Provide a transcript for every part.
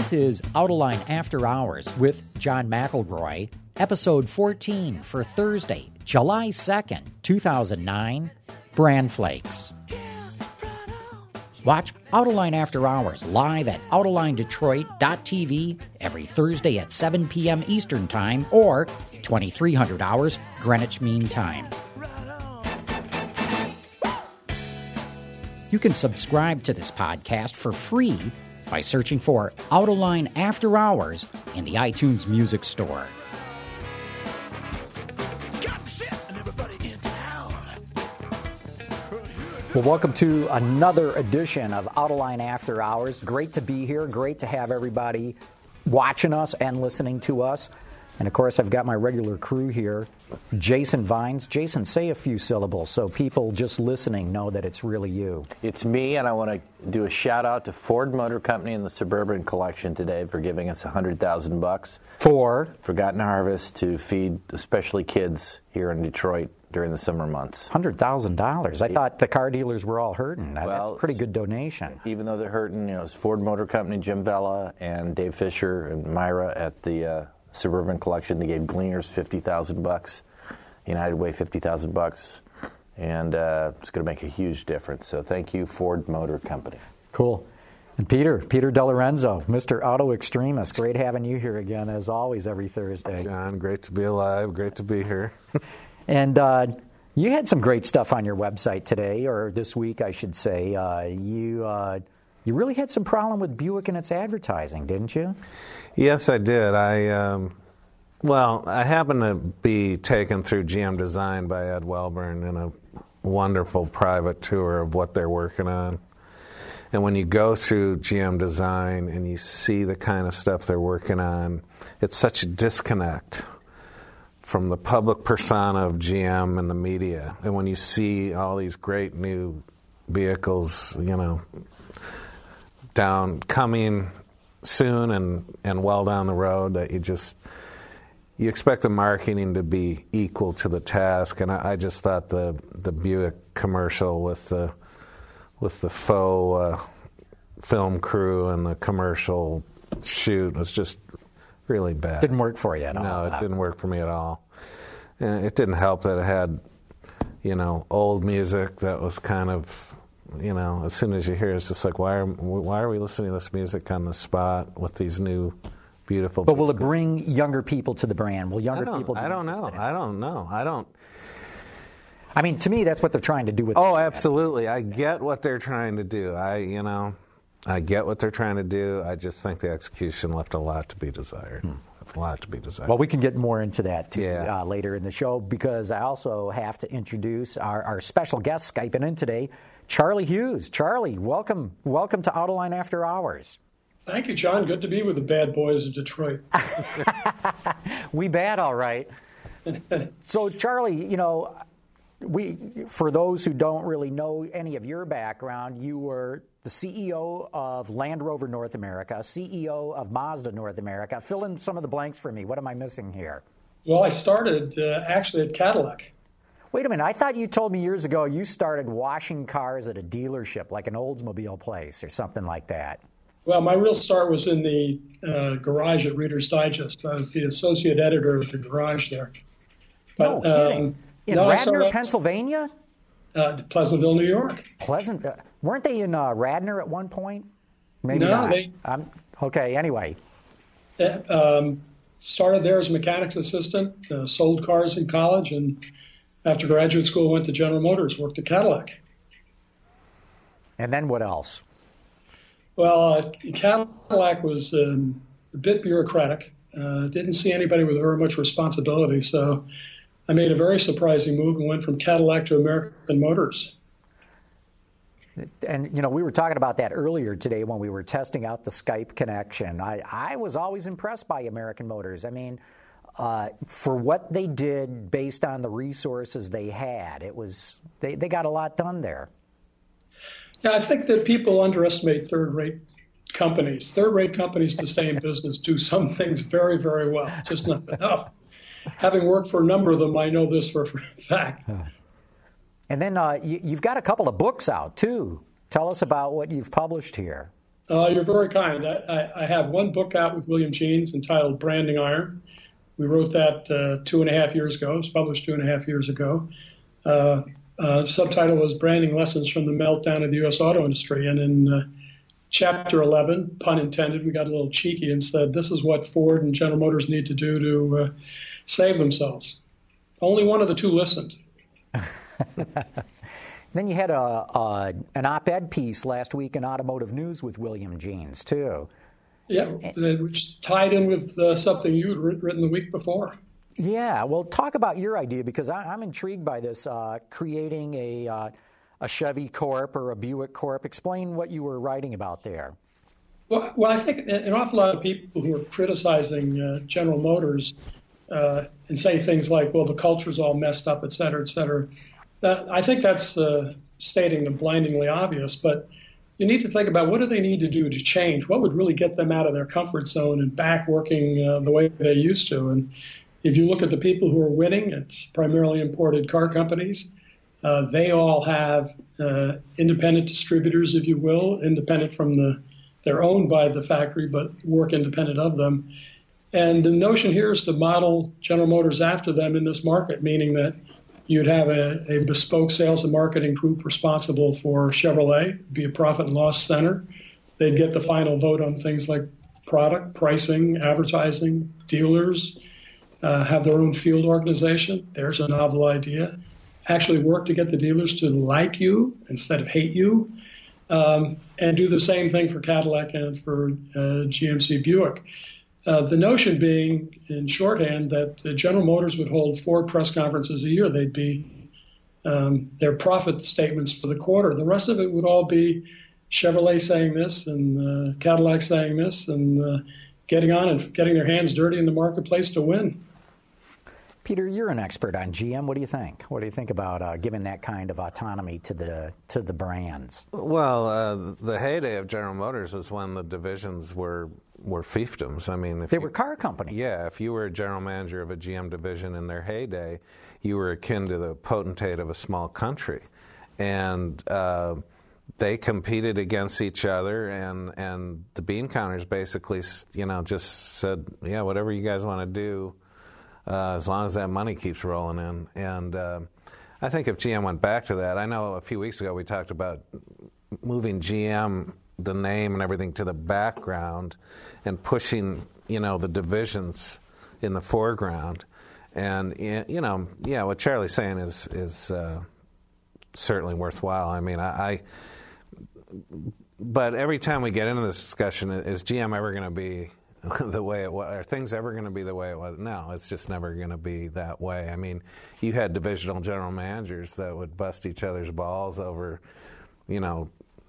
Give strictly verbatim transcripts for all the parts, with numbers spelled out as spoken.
This is Autoline After Hours with John McElroy, episode fourteen for Thursday, July second, two thousand nine, Bran Flakes. Watch Autoline After Hours live at autoline detroit dot t v every Thursday at seven p.m. Eastern Time or twenty-three hundred hours Greenwich Mean Time. You can subscribe to this podcast for free by searching for Autoline After Hours in the iTunes Music Store. Well, welcome to another edition of Autoline After Hours. Great to be here. Great to have everybody watching us and listening to us. And, of course, I've got my regular crew here, Jason Vines. Jason, say a few syllables so people just listening know that it's really you. It's me, and I want to do a shout-out to Ford Motor Company and the Suburban Collection today for giving us one hundred thousand bucks For? Forgotten Harvest to feed especially kids here in Detroit during the summer months. one hundred thousand dollars. I thought the car dealers were all hurting. Well, That's a pretty good donation. Even though they're hurting, you know, it's Ford Motor Company, Jim Vella, and Dave Fisher and Myra at the uh, Suburban Collection. They gave Gleaners fifty thousand bucks, United Way fifty thousand bucks, and uh, it's going to make a huge difference. So thank you, Ford Motor Company. Cool. And Peter, Peter DeLorenzo, Mister Auto Extremist. Great having you here again, as always, every Thursday. John, great to be alive. Great to be here. And uh, you had some great stuff on your website today, or this week, I should say. Uh, you uh, you really had some problem with Buick and its advertising, didn't you? Yes, I did. I um, well, I happened to be taken through G M Design by Ed Welburn in a wonderful private tour of what they're working on. And when you go through G M Design and you see the kind of stuff they're working on, it's such a disconnect from the public persona of G M and the media. And when you see all these great new vehicles, you know, down coming soon and, and well down the road, that you just you expect the marketing to be equal to the task. And I, I just thought the the Buick commercial with the with the faux uh, film crew and the commercial shoot was just really bad. Didn't work for you at all. No, it didn't work for me at all. And it didn't help that it had, you know, old music that was kind of, you know, as soon as you hear it, it's just like, why are why are we listening to this music on the spot with these new beautiful But people? will it bring younger people to the brand? Will younger I don't, people be I don't know. interested in it? I don't know. I don't. I mean, to me, that's what they're trying to do with Oh, the absolutely. I get what they're trying to do. I, you know, I get what they're trying to do. I just think the execution left a lot to be desired. Hmm. A lot to be desired. Well, we can get more into that too, yeah. uh, later in the show, because I also have to introduce our, our special guest Skyping in today, Charlie Hughes. Charlie, welcome, welcome to Autoline After Hours. Thank you, John. Good to be with the bad boys of Detroit. We bad, all right. So, Charlie, you know, we for those who don't really know any of your background, you were the C E O of Land Rover North America, C E O of Mazda North America. Fill in some of the blanks for me. What am I missing here? Well, I started uh, actually at Cadillac. Wait a minute. I thought you told me years ago you started washing cars at a dealership, like an Oldsmobile place or something like that. Well, my real start was in the uh, garage at Reader's Digest. I was the associate editor of the garage there. But, no kidding. Um, in no, Radnor, Pennsylvania? Uh, Pleasantville, New York. Pleasant. Uh, weren't they in uh, Radnor at one point? Maybe no, not. They, um, okay, anyway. Uh, um, started there as a mechanics assistant, uh, sold cars in college, and after graduate school went to General Motors, worked at Cadillac. And then what else? Well, uh, Cadillac was um, a bit bureaucratic. Uh, didn't see anybody with very much responsibility, so I made a very surprising move and went from Cadillac to American Motors. And, you know, we were talking about that earlier today when we were testing out the Skype connection. I, I was always impressed by American Motors. I mean, uh, for what they did based on the resources they had, it was they, they got a lot done there. Yeah, I think that people underestimate third-rate companies. Third-rate companies to stay in business do some things very, very well, just not enough. Having worked for a number of them, I know this for a fact. And then uh, you, you've got a couple of books out, too. Tell us about what you've published here. Uh, you're very kind. I, I, I have one book out with William Jeans entitled Branding Iron. We wrote that uh, two and a half years ago. It was published two and a half years ago. Uh, uh, subtitle was Branding Lessons from the Meltdown of the U S Auto Industry. And in uh, chapter eleven, pun intended, we got a little cheeky and said, this is what Ford and General Motors need to do to uh, save themselves. Only one of the two listened. Then you had a, a an op-ed piece last week in Automotive News with William Jeans, too. Yeah, which tied in with uh, something you'd written the week before. Yeah, well, talk about your idea, because I, I'm intrigued by this, uh, creating a, uh, a Chevy Corp or a Buick Corp. Explain what you were writing about there. Well, well I think an awful lot of people who are criticizing uh, General Motors uh, and say things like, well, the culture's all messed up, et cetera, et cetera, that, I think that's uh, stating the blindingly obvious, but you need to think about what do they need to do to change? What would really get them out of their comfort zone and back working uh, the way they used to? And if you look at the people who are winning, it's primarily imported car companies. Uh, they all have uh, independent distributors, if you will, independent from the, they're owned by the factory, but work independent of them. And the notion here is to model General Motors after them in this market, meaning that you'd have a, a bespoke sales and marketing group responsible for Chevrolet, be a profit and loss center. They'd get the final vote on things like product, pricing, advertising, dealers, uh, have their own field organization. There's a novel idea. Actually work to get the dealers to like you instead of hate you, um, and do the same thing for Cadillac and for uh, G M C Buick. Uh, the notion being, in shorthand, that uh, General Motors would hold four press conferences a year. They'd be um, their profit statements for the quarter. The rest of it would all be Chevrolet saying this and uh, Cadillac saying this and uh, getting on and getting their hands dirty in the marketplace to win. Peter, you're an expert on G M. What do you think? What do you think about uh, giving that kind of autonomy to the to the brands? Well, uh, the heyday of General Motors was when the divisions were were fiefdoms. I mean, if they you, were car companies. Yeah, if you were a general manager of a G M division in their heyday, you were akin to the potentate of a small country, and uh, they competed against each other. And and the bean counters basically, you know, just said, yeah, whatever you guys want to do. Uh, as long as that money keeps rolling in. And uh, I think if G M went back to that, I know a few weeks ago we talked about moving G M, the name and everything, to the background and pushing, you know, the divisions in the foreground. And, you know, yeah, what Charlie's saying is is uh, certainly worthwhile. I mean, I, I but every time we get into this discussion, is G M ever going to be the way it was? Are things ever going to be the way it was? No, it's just never going to be that way. I mean, you had divisional general managers that would bust each other's balls over, you know,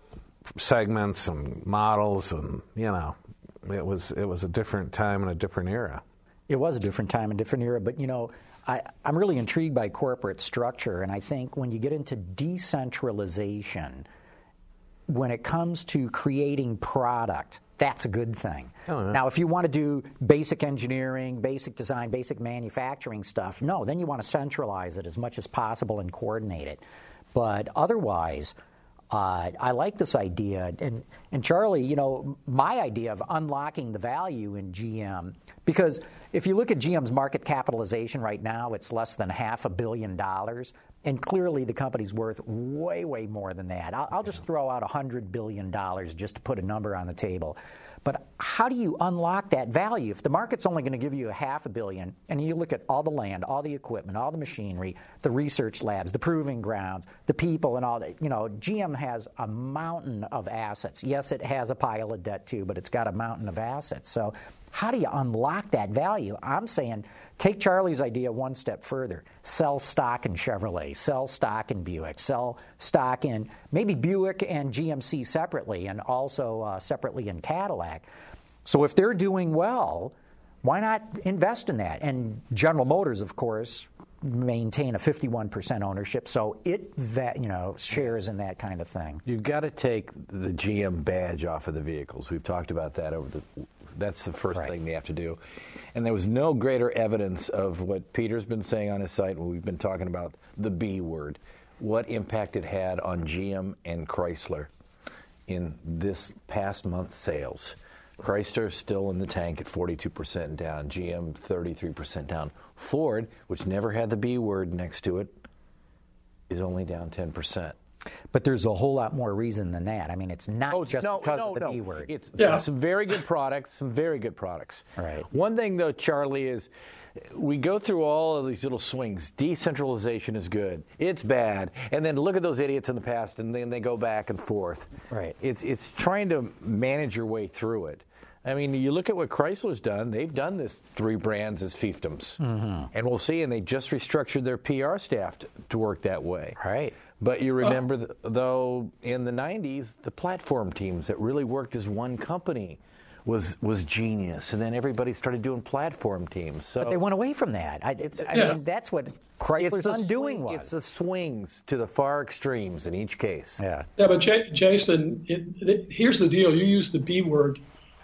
segments and models, and you know, it was it was a different time and a different era. It was a different time and different era, but you know, I, I'm really intrigued by corporate structure, and I think when you get into decentralization, when it comes to creating product, that's a good thing. Oh, yeah. Now, if you want to do basic engineering, basic design, basic manufacturing stuff, no, then you want to centralize it as much as possible and coordinate it. But otherwise, uh, I like this idea. And, and Charlie, you know, my idea of unlocking the value in G M, because if you look at G M's market capitalization right now, it's less than half a billion dollars. And clearly the company's worth way, way more than that. I'll, I'll just throw out one hundred billion dollars just to put a number on the table. But how do you unlock that value? If the market's only going to give you a half a billion, and you look at all the land, all the equipment, all the machinery, the research labs, the proving grounds, the people and all that, you know, G M has a mountain of assets. Yes, it has a pile of debt too, but it's got a mountain of assets. So how do you unlock that value? I'm saying take Charlie's idea one step further. Sell stock in Chevrolet, sell stock in Buick, sell stock in maybe Buick and G M C separately, and also uh, separately in Cadillac. So if they're doing well, why not invest in that? And General Motors, of course, maintain a fifty-one percent ownership, so it that you know shares in that kind of thing. You've got to take the G M badge off of the vehicles. We've talked about that over the. That's the first right. thing they have to do. And there was no greater evidence of what Peter's been saying on his site, when we've been talking about the B word, what impact it had on G M and Chrysler in this past month's sales. Chrysler still in the tank at forty-two percent down, G M thirty-three percent down. Ford, which never had the B word next to it, is only down ten percent. But there's a whole lot more reason than that. I mean, it's not Oh, just no, because no, of the no. B word. It's Yeah. some very good products, some very good products. Right. One thing, though, Charlie, is we go through all of these little swings. Decentralization is good. It's bad. And then look at those idiots in the past, and then they go back and forth. Right. It's, it's trying to manage your way through it. I mean, you look at what Chrysler's done. They've done this three brands as fiefdoms. Mm-hmm. And we'll see, and they just restructured their P R staff to, to work that way. Right. But you remember, th- though, in the nineties, the platform teams that really worked as one company was was genius. And then everybody started doing platform teams. So But they went away from that. I, it's, I Yeah. mean, that's what Chrysler's the undoing swing- was. It's the swings to the far extremes in each case. yeah. Yeah, but J- Jason, it, it, here's the deal. You use the B word.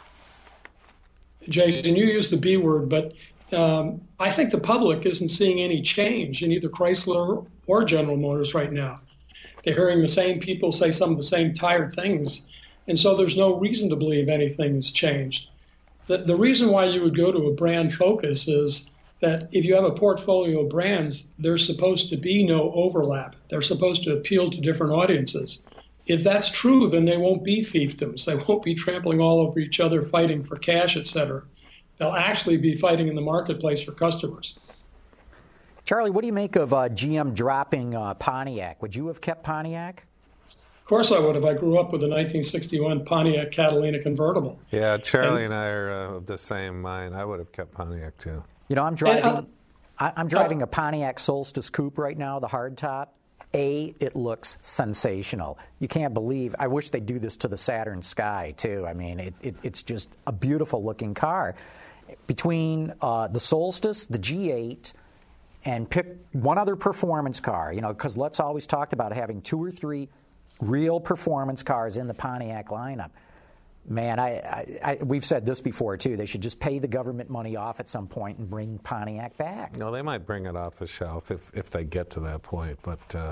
Jason, you use the B word, but um, I think the public isn't seeing any change in either Chrysler or General Motors right now. They're hearing the same people say some of the same tired things, and so there's no reason to believe anything's changed. The, the reason why you would go to a brand focus is that if you have a portfolio of brands, there's supposed to be no overlap. They're supposed to appeal to different audiences. If that's true, then they won't be fiefdoms. They won't be trampling all over each other, fighting for cash, et cetera. They'll actually be fighting in the marketplace for customers. Charlie, what do you make of uh, G M dropping uh, Pontiac? Would you have kept Pontiac? Of course I would have. I grew up with a nineteen sixty-one Pontiac Catalina convertible. Yeah, Charlie And- and I are uh, of the same mind. I would have kept Pontiac too. You know, I'm driving. uh, I, I'm driving a Pontiac Solstice Coupe right now, the hardtop. A, it looks sensational. You can't believe. I wish they'd do this to the Saturn Sky too. I mean, it, it, it's just a beautiful looking car. Between uh, the Solstice, the G eight, and pick one other performance car, you know, because Lutz always talked about having two or three real performance cars in the Pontiac lineup. Man, I, I, I, we've said this before, too. They should just pay the government money off at some point and bring Pontiac back. No, they might bring it off the shelf if, if they get to that point. But uh,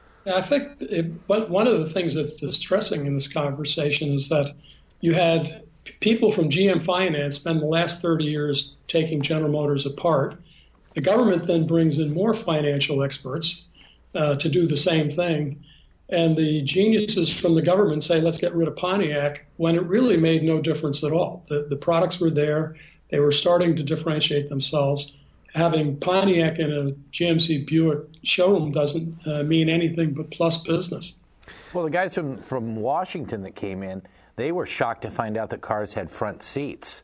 I think it, but one of the things that's distressing in this conversation is that you had people from G M Finance spend the last thirty years taking General Motors apart. The government then brings in more financial experts uh, to do the same thing. And the geniuses from the government say, let's get rid of Pontiac, when it really made no difference at all. The, the products were there. They were starting to differentiate themselves. Having Pontiac in a G M C Buick showroom doesn't uh, mean anything but plus business. Well, the guys from, from Washington that came in, they were shocked to find out that cars had front seats.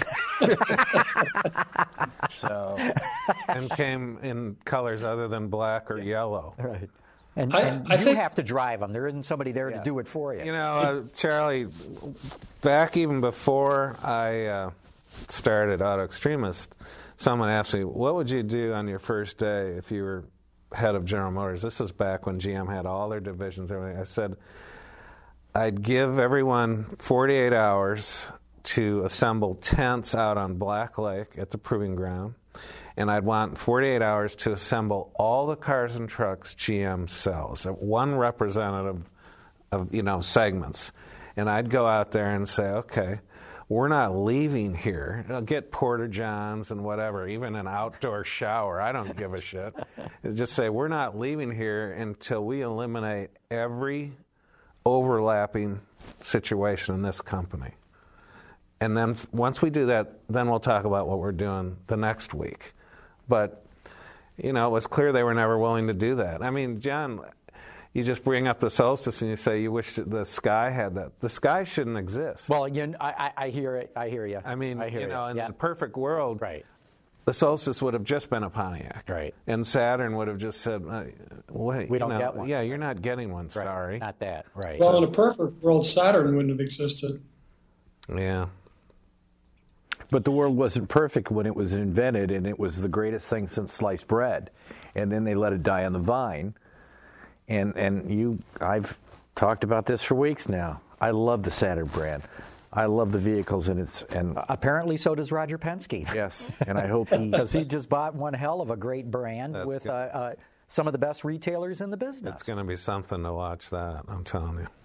so, and came in colors other than black or yellow. Right. And, I- and I you think- have to drive them. There isn't somebody there Yeah. to do it for you. You know, uh, Charlie, back even before I uh, started Auto Extremist, someone asked me, what would you do on your first day if you were head of General Motors? This was back when G M had all their divisions and everything. I said, I'd give everyone forty-eight hours to assemble tents out on Black Lake at the Proving Ground, and I'd want forty-eight hours to assemble all the cars and trucks G M sells, one representative of, you know, segments. And I'd go out there and say, okay, we're not leaving here. I'll get Porter Johns and whatever, even an outdoor shower. I don't give a shit. Just say, we're not leaving here until we eliminate every overlapping situation in this company. And then f- once we do that, then we'll talk about what we're doing the next week. But, you know, it was clear they were never willing to do that. I mean, John, you just bring up the Solstice and you say you wish that the Sky had that. The Sky shouldn't exist. Well, you know, I, I, I hear it. I hear you. I mean, I hear you know, in yeah. the perfect world, Right. the Solstice would have just been a Pontiac. Right. And Saturn would have just said, uh, wait. We you don't know, get one. Yeah, you're not getting one, Right. sorry. Not that. Right. Well, in a perfect world, Saturn wouldn't have existed. Yeah. but the world wasn't perfect when it was invented, and it was the greatest thing since sliced bread. And then they let it die on the vine. And and you, I've talked about this for weeks now. I love the Saturn brand. I love the vehicles, and it's and Apparently, so does Roger Penske. yes, and I hope he Because he just bought one hell of a great brand That's with good. uh, uh, some of the best retailers in the business. It's going to be something to watch that, I'm telling you.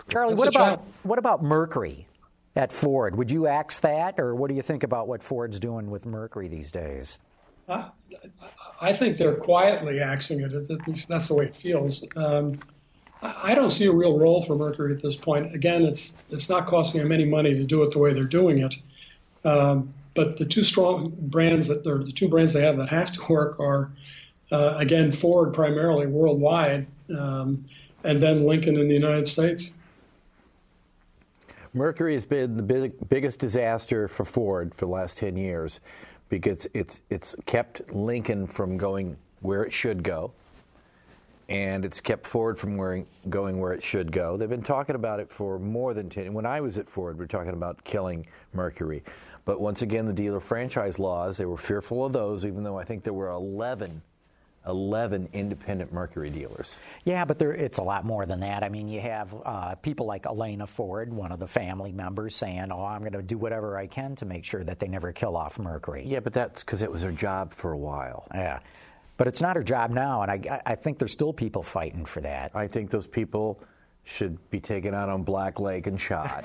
Charlie, That's what a about challenge. what about Mercury at Ford? Would you axe that, or what do you think about what Ford's doing with Mercury these days? I, I think they're quietly axing it. At least that's the way it feels. Um, I I don't see a real role for Mercury at this point. Again, it's it's not costing them any money to do it the way they're doing it. Um, but the two strong brands that they're the two brands they have that have to work are uh, again Ford primarily worldwide, um, and then Lincoln in the United States. Mercury has been the big, biggest disaster for Ford for the last ten years because it's it's kept Lincoln from going where it should go, and it's kept Ford from where, going where it should go. They've been talking about it for more than ten. When I was at Ford, we were talking about killing Mercury. But once again, the dealer franchise laws, they were fearful of those, even though I think there were eleven, eleven independent Mercury dealers. Yeah, but there, it's a lot more than that. I mean, you have uh, people like Elena Ford, one of the family members, saying, oh, I'm going to do whatever I can to make sure that they never kill off Mercury. Yeah, but that's because it was her job for a while. Yeah. But it's not her job now, and I, I think there's still people fighting for that. I think those people should be taken out on Black Lake and shot.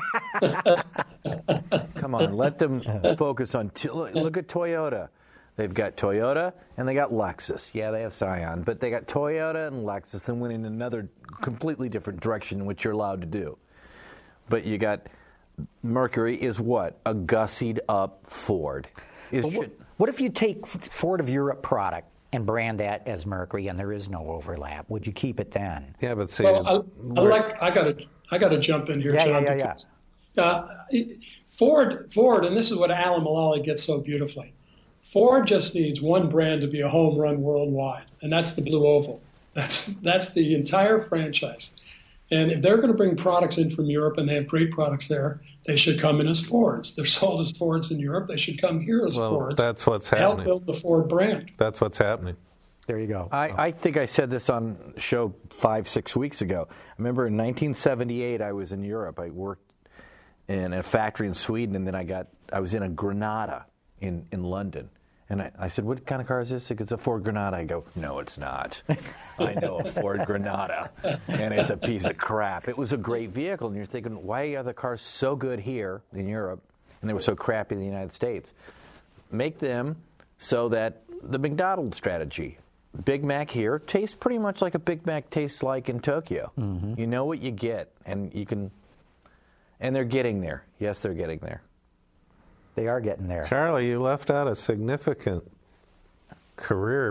Come on, let them focus on... T- look, look at Toyota. They've got Toyota and they got Lexus. Yeah, they have Scion, but they got Toyota and Lexus and went in another completely different direction, which you're allowed to do. But you got Mercury is what? A gussied up Ford. Is But what, what if you take Ford of Europe product and brand that as Mercury, and there is no overlap? Would you keep it then? Yeah, but see, Well, I, I like I got to I got to jump in here, Yeah, John. yeah, yeah, because, Uh, Ford Ford, and this is what Alan Mulally gets so beautifully. Ford just needs one brand to be a home run worldwide, and that's the Blue Oval. That's that's the entire franchise. And if they're going to bring products in from Europe, and they have great products there, they should come in as Fords. They're sold as Fords in Europe. They should come here as well, Fords. that's what's Help happening. build the Ford brand. That's what's happening. There you go. I, I think I said this on a show five, six weeks ago. I remember in nineteen seventy-eight, I was in Europe. I worked in a factory in Sweden, and then I got I was in a Granada in, in London. And I, I said, what kind of car is this? It's a Ford Granada. I go, no, it's not. I know a Ford Granada, and it's a piece of crap. It was a great vehicle, and you're thinking, why are the cars so good here in Europe, and they were so crappy in the United States? Make them so that the McDonald's strategy, Big Mac here, tastes pretty much like a Big Mac tastes like in Tokyo. Mm-hmm. You know what you get, and you can, and they're getting there. Yes, they're getting there. They are getting there. Charlie, you left out a significant career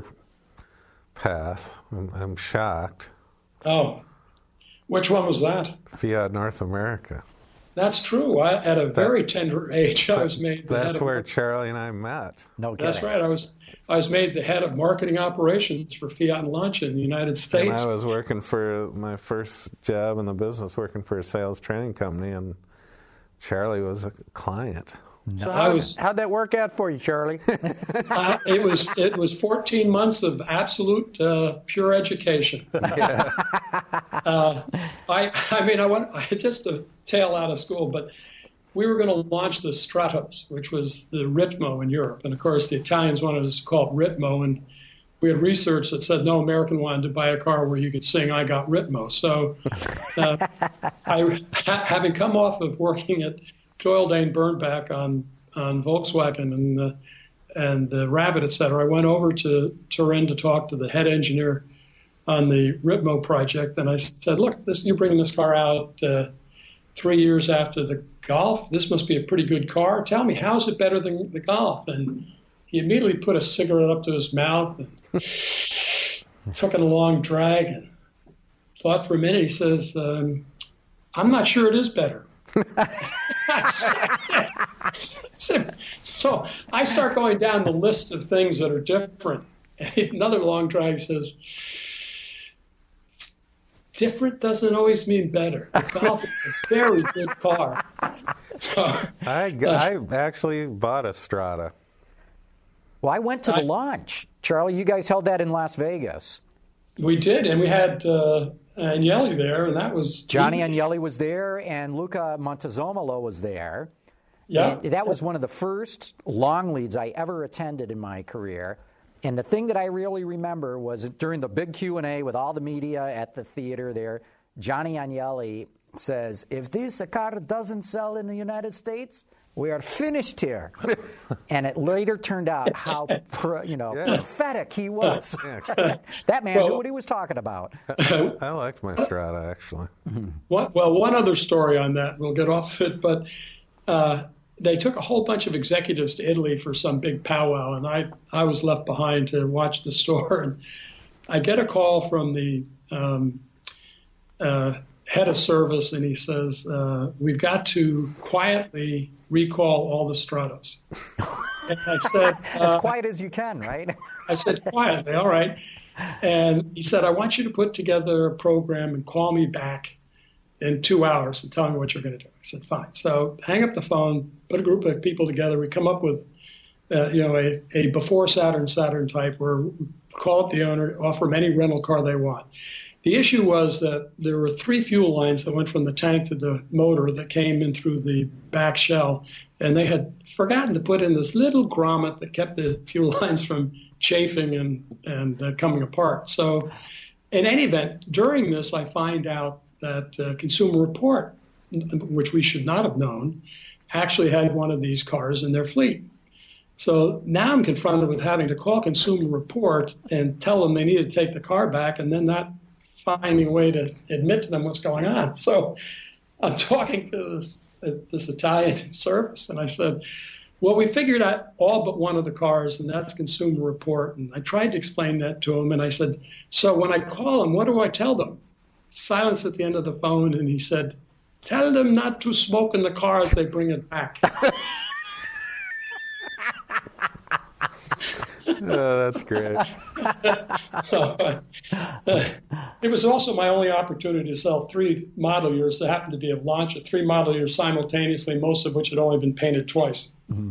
path. I'm, I'm shocked. Oh, which one was that? Fiat North America. That's true. I, at a very tender age, I was made. The That's head of, where Charlie and I met. No kidding. That's right. I was. I was made the head of marketing operations for Fiat and Lancia in the United States. And I was working for my first job in the business, working for a sales training company, and Charlie was a client. So I how, was- how'd that work out for you, Charlie? Uh, it was it was fourteen months of absolute uh, pure education. uh, I I mean I went I just a tail out of school, but we were going to launch the Stratos, which was the Ritmo in Europe, and of course the Italians wanted us to call it Ritmo, and we had research that said no American wanted to buy a car where you could sing "I Got Ritmo." So, uh, I having come off of working at Doyle Dane Bernbach on on Volkswagen and the and the Rabbit, et cetera, I went over to Turin to talk to the head engineer on the Ritmo project, and I said, "Look, this you're bringing this car out uh, three years after the Golf. This must be a pretty good car. Tell me, how is it better than the Golf?" And he immediately put a cigarette up to his mouth and took it a long drag and thought for a minute. He says, um, "I'm not sure it is better." So I start going down the list of things that are different. And another long drag says, different doesn't always mean better. The Golf is a very good car. So, I, uh, I actually bought a Strata. Well, I went to the I- launch. Charlie, you guys held that in Las Vegas. we did, and we had uh, Agnelli there, and that was Johnny Agnelli was there, and Luca Montezomolo was there. Yeah, And that was one of the first long leads I ever attended in my career. And the thing that I really remember was during the big Q and A with all the media at the theater there, Johnny Agnelli says, if this car doesn't sell in the United States, we are finished here. And it later turned out how pro, you know yeah. pathetic he was. Yeah. That man well, knew what he was talking about. I, I liked my Strada, actually. One, well, one other story on that. We'll get off it, but uh, they took a whole bunch of executives to Italy for some big powwow, and I, I was left behind to watch the store. And I get a call from the um, uh, head of service, and he says, uh, we've got to quietly recall all the Stratos. And I said, as uh, quiet as you can, right? I said, quietly, all right. And he said, I want you to put together a program and call me back in two hours and tell me what you're going to do. I said, fine. So hang up the phone, put a group of people together. We come up with, uh, you know, a, a before Saturn, Saturn type where we call up the owner, offer them any rental car they want. The issue was that there were three fuel lines that went from the tank to the motor that came in through the back shell, and they had forgotten to put in this little grommet that kept the fuel lines from chafing and, and uh, coming apart. So in any event, during this, I find out that uh, Consumer Report, which we should not have known, actually had one of these cars in their fleet. So now I'm confronted with having to call Consumer Report and tell them they need to take the car back, and then not finding a way to admit to them what's going on. So I'm talking to this, this Italian service, and I said, well, we figured out all but one of the cars, and that's Consumer Report. And I tried to explain that to him, and I said, so when I call them, what do I tell them? Silence at the end of the phone, and he said, tell them not to smoke in the car as they bring it back. Oh, that's great. so, uh, uh, it was also my only opportunity to sell three model years that happened to be of launch at three model years simultaneously, most of which had only been painted twice.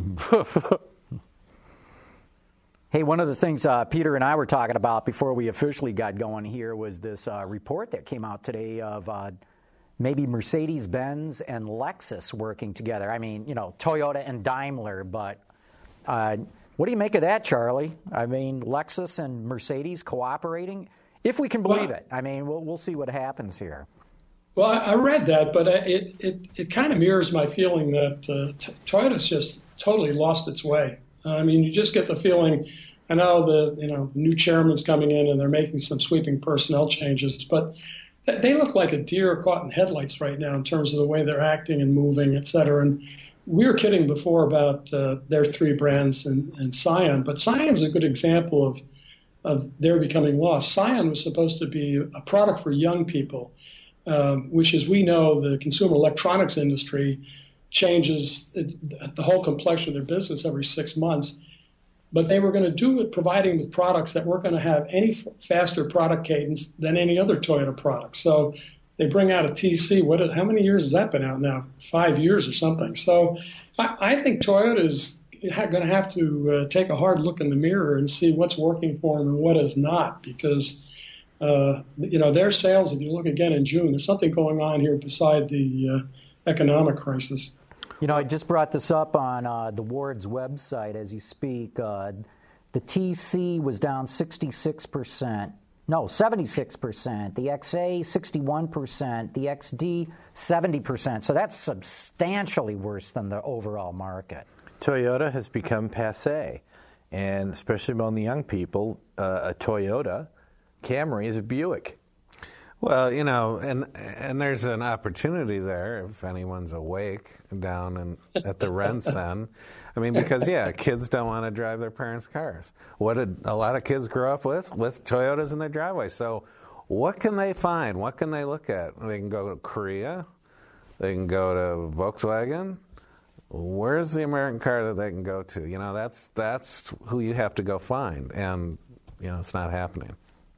Hey, one of the things uh, Peter and I were talking about before we officially got going here was this uh, report that came out today of uh, maybe Mercedes-Benz and Lexus working together. I mean, you know, Toyota and Daimler, but... Uh, What do you make of that, Charlie? I mean, Lexus and Mercedes cooperating, if we can believe well, it. I mean, we'll we'll see what happens here. Well, I, I read that, but it it, it kind of mirrors my feeling that uh, t- Toyota's just totally lost its way. Uh, I mean, you just get the feeling. I know the you know new chairman's coming in and they're making some sweeping personnel changes, but they look like a deer caught in headlights right now in terms of the way they're acting and moving, et cetera. And we were kidding before about uh, their three brands and, and Scion, but Scion's a good example of of their becoming lost. Scion was supposed to be a product for young people, um, which, as we know, the consumer electronics industry changes it, the whole complexion of their business every six months. But they were going to do it providing with products that weren't going to have any f- faster product cadence than any other Toyota product. So they bring out a T C. What? How many years has that been out now? Five years or something. So I, I think Toyota is going to have to uh, take a hard look in the mirror and see what's working for them and what is not. Because, uh, you know, their sales, if you look again in June, there's something going on here beside the uh, economic crisis. You know, I just brought this up on uh, the Ward's website as you speak. Uh, the T C was down sixty-six percent. No, seventy-six percent. The X A, sixty-one percent. The X D, seventy percent. So that's substantially worse than the overall market. Toyota has become passé, and especially among the young people, uh, a Toyota Camry is a Buick. Well, you know, and and there's an opportunity there if anyone's awake down in, at the Rensen. I mean, because, yeah, kids don't want to drive their parents' cars. What did a lot of kids grow up with? With Toyotas in their driveway. So what can they find? What can they look at? They can go to Korea. They can go to Volkswagen. Where's the American car that they can go to? You know, that's that's who you have to go find. And, you know, it's not happening.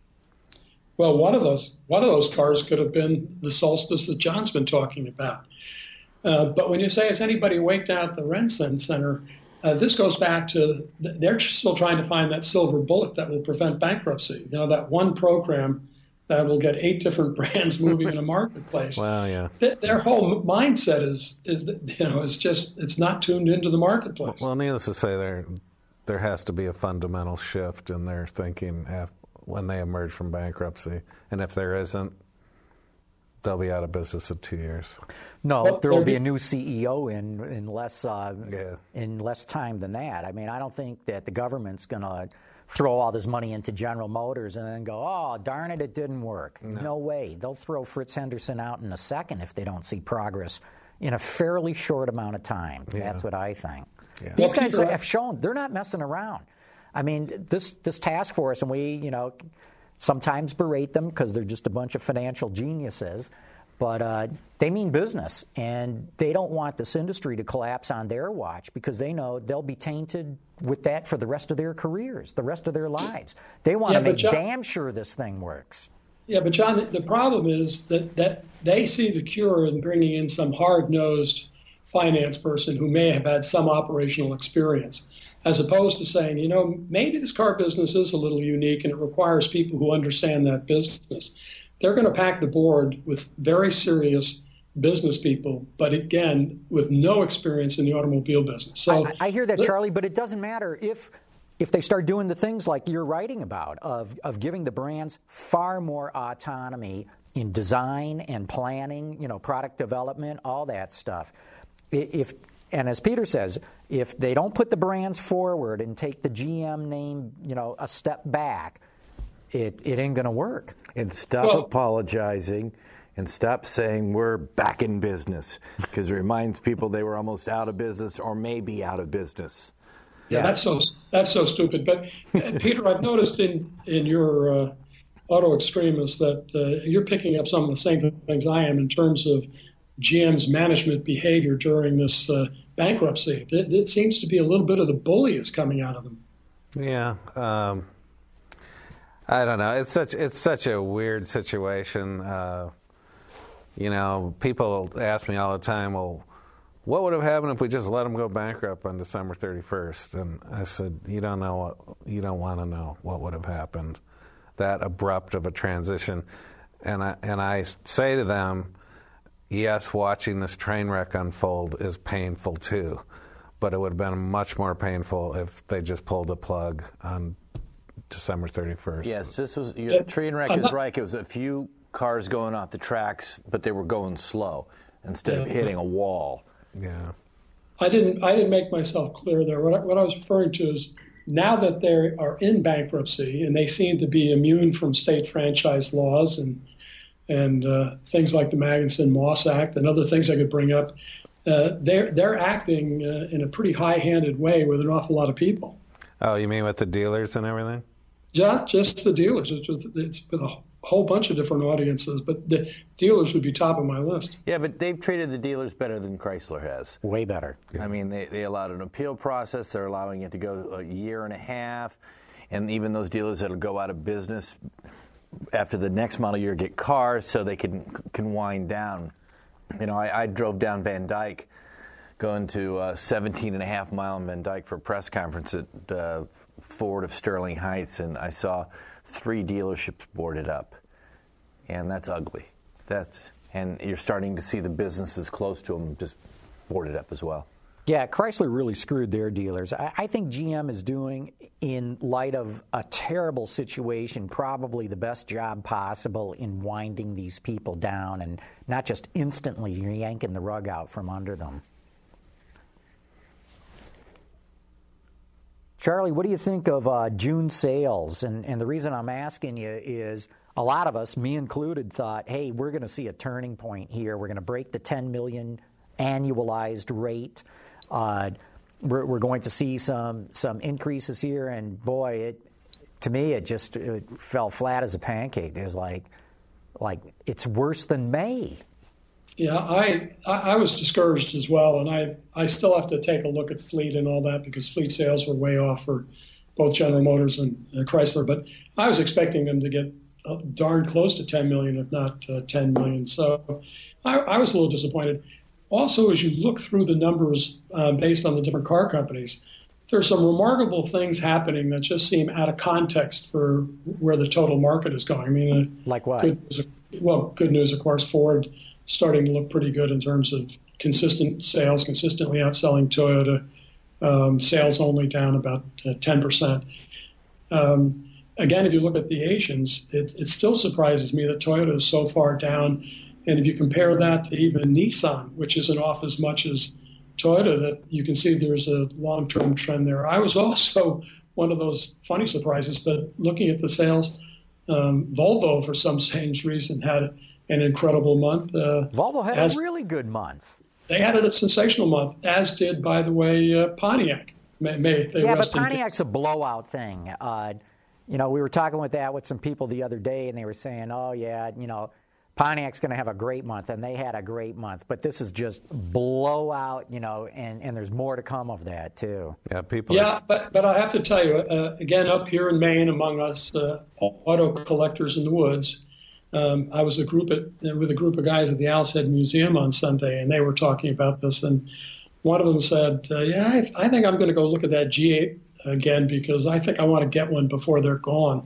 Well, one of those one of those cars could have been the Solstice that John's been talking about. Uh, but when you say, has anybody waked out the Rensen Center, uh, this goes back to, they're still trying to find that silver bullet that will prevent bankruptcy. You know, that one program that will get eight different brands moving in a marketplace. Well, yeah. Th- their whole mindset is, is, you know, is just, it's not tuned into the marketplace. Well, needless to say, there there has to be a fundamental shift in their thinking after, when they emerge from bankruptcy. And if there isn't, they'll be out of business in two years. No, Well, there will there be be- a new C E O in in less uh, Yeah. in less time than that. I mean, I don't think that the government's going to throw all this money into General Motors and then go, oh, darn it, it didn't work. No. no way. They'll throw Fritz Henderson out in a second if they don't see progress in a fairly short amount of time. Yeah. That's what I think. Yeah. These Well, guys Peter, have shown they're not messing around. I mean, this this task force, and we, you know, sometimes berate them because they're just a bunch of financial geniuses, but uh, they mean business, and they don't want this industry to collapse on their watch because they know they'll be tainted with that for the rest of their careers, the rest of their lives. They want Yeah, to but make John- damn sure this thing works. Yeah, but John, the problem is that, that they see the cure in bringing in some hard-nosed finance person who may have had some operational experience, as opposed to saying, you know, maybe this car business is a little unique and it requires people who understand that business. They're going to pack the board with very serious business people, but again, with no experience in the automobile business. So I, I hear that, Charlie, but it doesn't matter if if they start doing the things like you're writing about, of of giving the brands far more autonomy in design and planning, you know, product development, all that stuff. If and as Peter says, if they don't put the brands forward and take the G M name, you know, a step back, it it ain't going to work. And stop Well- apologizing and stop saying we're back in business, because it reminds people they were almost out of business or maybe out of business. Yeah, that's so that's so stupid. But uh, Peter, I've noticed in in your uh, Auto Extremist that uh, you're picking up some of the same things I am in terms of G M's management behavior during this uh, bankruptcy. It, it seems to be a little bit of the bully is coming out of them. Yeah, um, I don't know. It's such it's such a weird situation. Uh, you know, people ask me all the time, well, what would have happened if we just let them go bankrupt on December thirty-first? And I said, you don't know what, you don't want to know what would have happened, that abrupt of a transition. And I, and I say to them, yes, watching this train wreck unfold is painful too, but it would have been much more painful if they just pulled the plug on December thirty-first. Yes, this was your train wreck is right. It was a few cars going off the tracks, but they were going slow instead of Yeah. hitting a wall. Yeah. I didn't I didn't make myself clear there. What I, what I was referring to is now that they are in bankruptcy and they seem to be immune from state franchise laws and and uh, things like the Magnuson-Moss Act and other things I could bring up, uh, they're they're acting uh, in a pretty high-handed way with an awful lot of people. Oh, you mean with the dealers and everything? Not just the dealers. It's with, it's with a whole bunch of different audiences, but the dealers would be top of my list. Yeah, but they've treated the dealers better than Chrysler has. Way better. I mean, they, they allowed an appeal process. They're allowing it to go a year and a half. And even those dealers that will go out of business after the next model year get cars so they can can wind down. You know, I, I drove down Van Dyke going to uh, seventeen and a half mile in Van Dyke for a press conference at uh, Ford of Sterling Heights, and I saw three dealerships boarded up. And that's ugly. That's and you're starting to see the businesses close to them just boarded up as well. Yeah, Chrysler really screwed their dealers. I, I think G M is doing, in light of a terrible situation, probably the best job possible in winding these people down and not just instantly yanking the rug out from under them. Charlie, what do you think of uh, June sales? And, and the reason I'm asking you is a lot of us, me included, thought, hey, we're going to see a turning point here. We're going to break the ten million annualized rate. Uh, we're, we're going to see some some increases here, and boy, it to me it just it fell flat as a pancake. There's like like it's worse than May. Yeah, I, I I was discouraged as well, and I, I still have to take a look at fleet and all that because fleet sales were way off for both General Motors and uh, Chrysler. But I was expecting them to get uh, darn close to ten million, if not uh, ten million. So I, I was a little disappointed. Also, as you look through the numbers uh, based on the different car companies, there's some remarkable things happening that just seem out of context for where the total market is going. I mean, uh, Like what? Good news, well, good news, of course, Ford starting to look pretty good in terms of consistent sales, consistently outselling Toyota. Um, sales only down about uh, ten percent. Um, again, if you look at the Asians, it, it still surprises me that Toyota is so far down And if you compare that to even Nissan, which isn't off as much as Toyota, that you can see there's a long-term trend there. I was also one of those funny surprises, but looking at the sales, um, Volvo, for some strange reason, had an incredible month. Uh, Volvo had as, a really good month. They had a sensational month, as did, by the way, uh, Pontiac. May, may they yeah, rest but in Pontiac's a blowout thing. Uh, you know, we were talking with that with some people the other day, and they were saying, oh, yeah, you know, Pontiac's going to have a great month, and they had a great month. But this is just blowout, you know, and, and there's more to come of that, too. Yeah, people. Yeah, Are... but, but I have to tell you, uh, again, up here in Maine, among us uh, auto collectors in the woods, um, I was a group at, with a group of guys at the Owl's Head Museum on Sunday, and they were talking about this. And one of them said, uh, yeah, I, I think I'm going to go look at that G eight again because I think I want to get one before they're gone.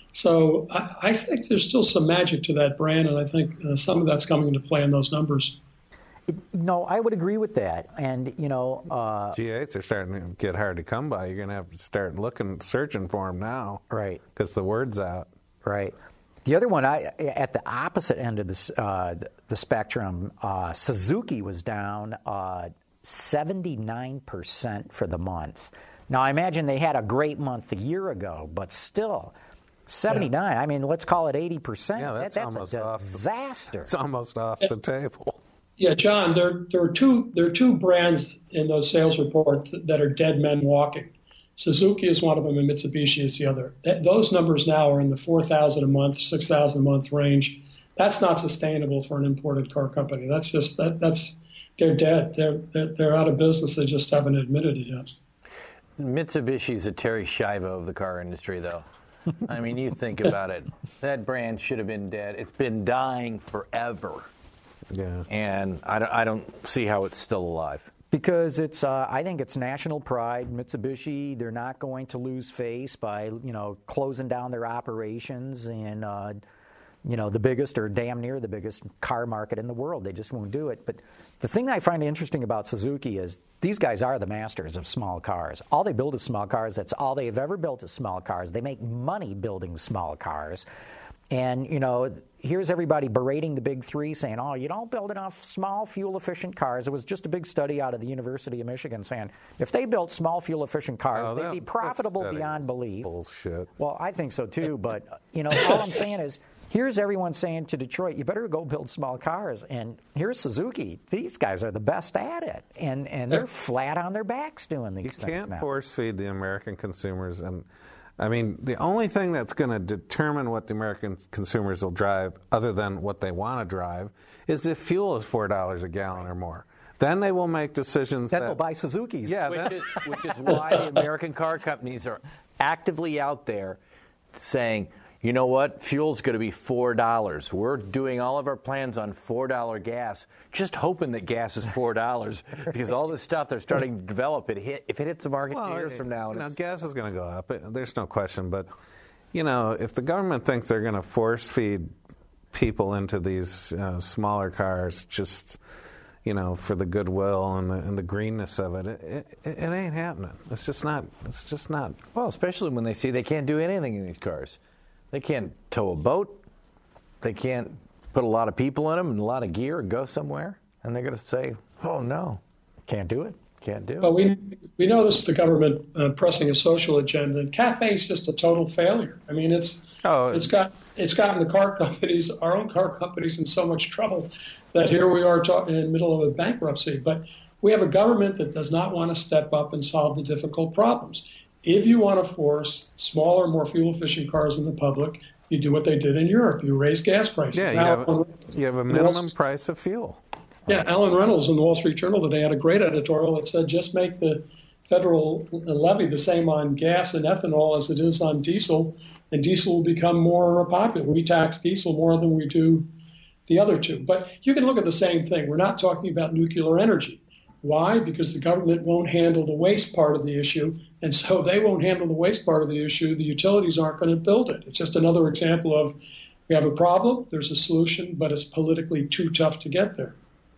So I, I think there's still some magic to that brand, and I think uh, some of that's coming into play in those numbers. It, no, I would agree with that. And, you know... Uh, G eights are starting to get hard to come by. You're going to have to start looking, searching for them now. Right. Because the word's out. Right. The other one, I, at the opposite end of this, uh, the spectrum, uh, Suzuki was down uh, seventy-nine percent for the month. Now, I imagine they had a great month a year ago, but still... seventy-nine. Yeah. I mean, let's call it eighty percent. Yeah, that's, that, that's almost a off disaster. The, it's almost off the table. Yeah, John, there there are two there are two brands in those sales reports that are dead men walking. Suzuki is one of them, and Mitsubishi is the other. That, those numbers now are in the four thousand a month, six thousand a month range. That's not sustainable for an imported car company. That's just that that's they're dead. They're they're, they're out of business. They just haven't admitted it yet. Mitsubishi's a Terry Schiavo of the car industry, though. I mean, you think about it. That brand should have been dead. It's been dying forever. Yeah. And I don't, I don't see how it's still alive. Because it's, uh, I think it's national pride. Mitsubishi, they're not going to lose face by, you know, closing down their operations in, uh, you know, the biggest or damn near the biggest car market in the world. They just won't do it. But the thing I find interesting about Suzuki is these guys are the masters of small cars. All they build is small cars. That's all they've ever built is small cars. They make money building small cars. And, you know, here's everybody berating the big three saying, oh, you don't build enough small fuel-efficient cars. It was just a big study out of the University of Michigan saying if they built small fuel-efficient cars, oh, they'd that, be profitable beyond belief. Bullshit. Well, I think so, too. But, you know, all I'm saying is here's everyone saying to Detroit, you better go build small cars. And here's Suzuki. These guys are the best at it. And and they're flat on their backs doing these you things. You can't now. force feed the American consumers. And I mean, the only thing that's going to determine what the American consumers will drive, other than what they want to drive, is if fuel is four dollars a gallon or more. Then they will make decisions then that they'll buy Suzukis. Yeah, which, that, is, which is why the American car companies are actively out there saying, you know what, fuel's going to be four dollars. We're doing all of our plans on four dollar gas, just hoping that gas is four dollars because all this stuff they're starting to develop, it hit, if it hits the market well, years it, from now. You know, gas is going to go up. It, there's no question. But, you know, if the government thinks they're going to force feed people into these uh, smaller cars just, you know, for the goodwill and the, and the greenness of it, it, it, it ain't happening. It's just not. It's just not. Well, especially when they see they can't do anything in these cars. They can't tow a boat. They can't put a lot of people in them and a lot of gear and go somewhere. And they're going to say, oh, no, Can't do it. can't do it. But we we know this is the government uh, pressing a social agenda, and CAFE is just a total failure. I mean, it's Oh, it's got it's gotten the car companies, our own car companies, in so much trouble that here we are talking in the middle of a bankruptcy. But we have a government that does not want to step up and solve the difficult problems. If you want to force smaller, more fuel-efficient cars in the public, you do what they did in Europe. You raise gas prices. yeah, you Now, have, a, you have a minimum price of fuel. Yeah, Alan Reynolds in the Wall Street Journal today had a great editorial that said just make the federal levy the same on gas and ethanol as it is on diesel, and diesel will become more popular. We tax diesel more than we do the other two. But you can look at the same thing. We're not talking about nuclear energy. Why? Because the government won't handle the waste part of the issue, and so they won't handle the waste part of the issue. The utilities aren't going to build it. It's just another example of we have a problem, there's a solution, but it's politically too tough to get there.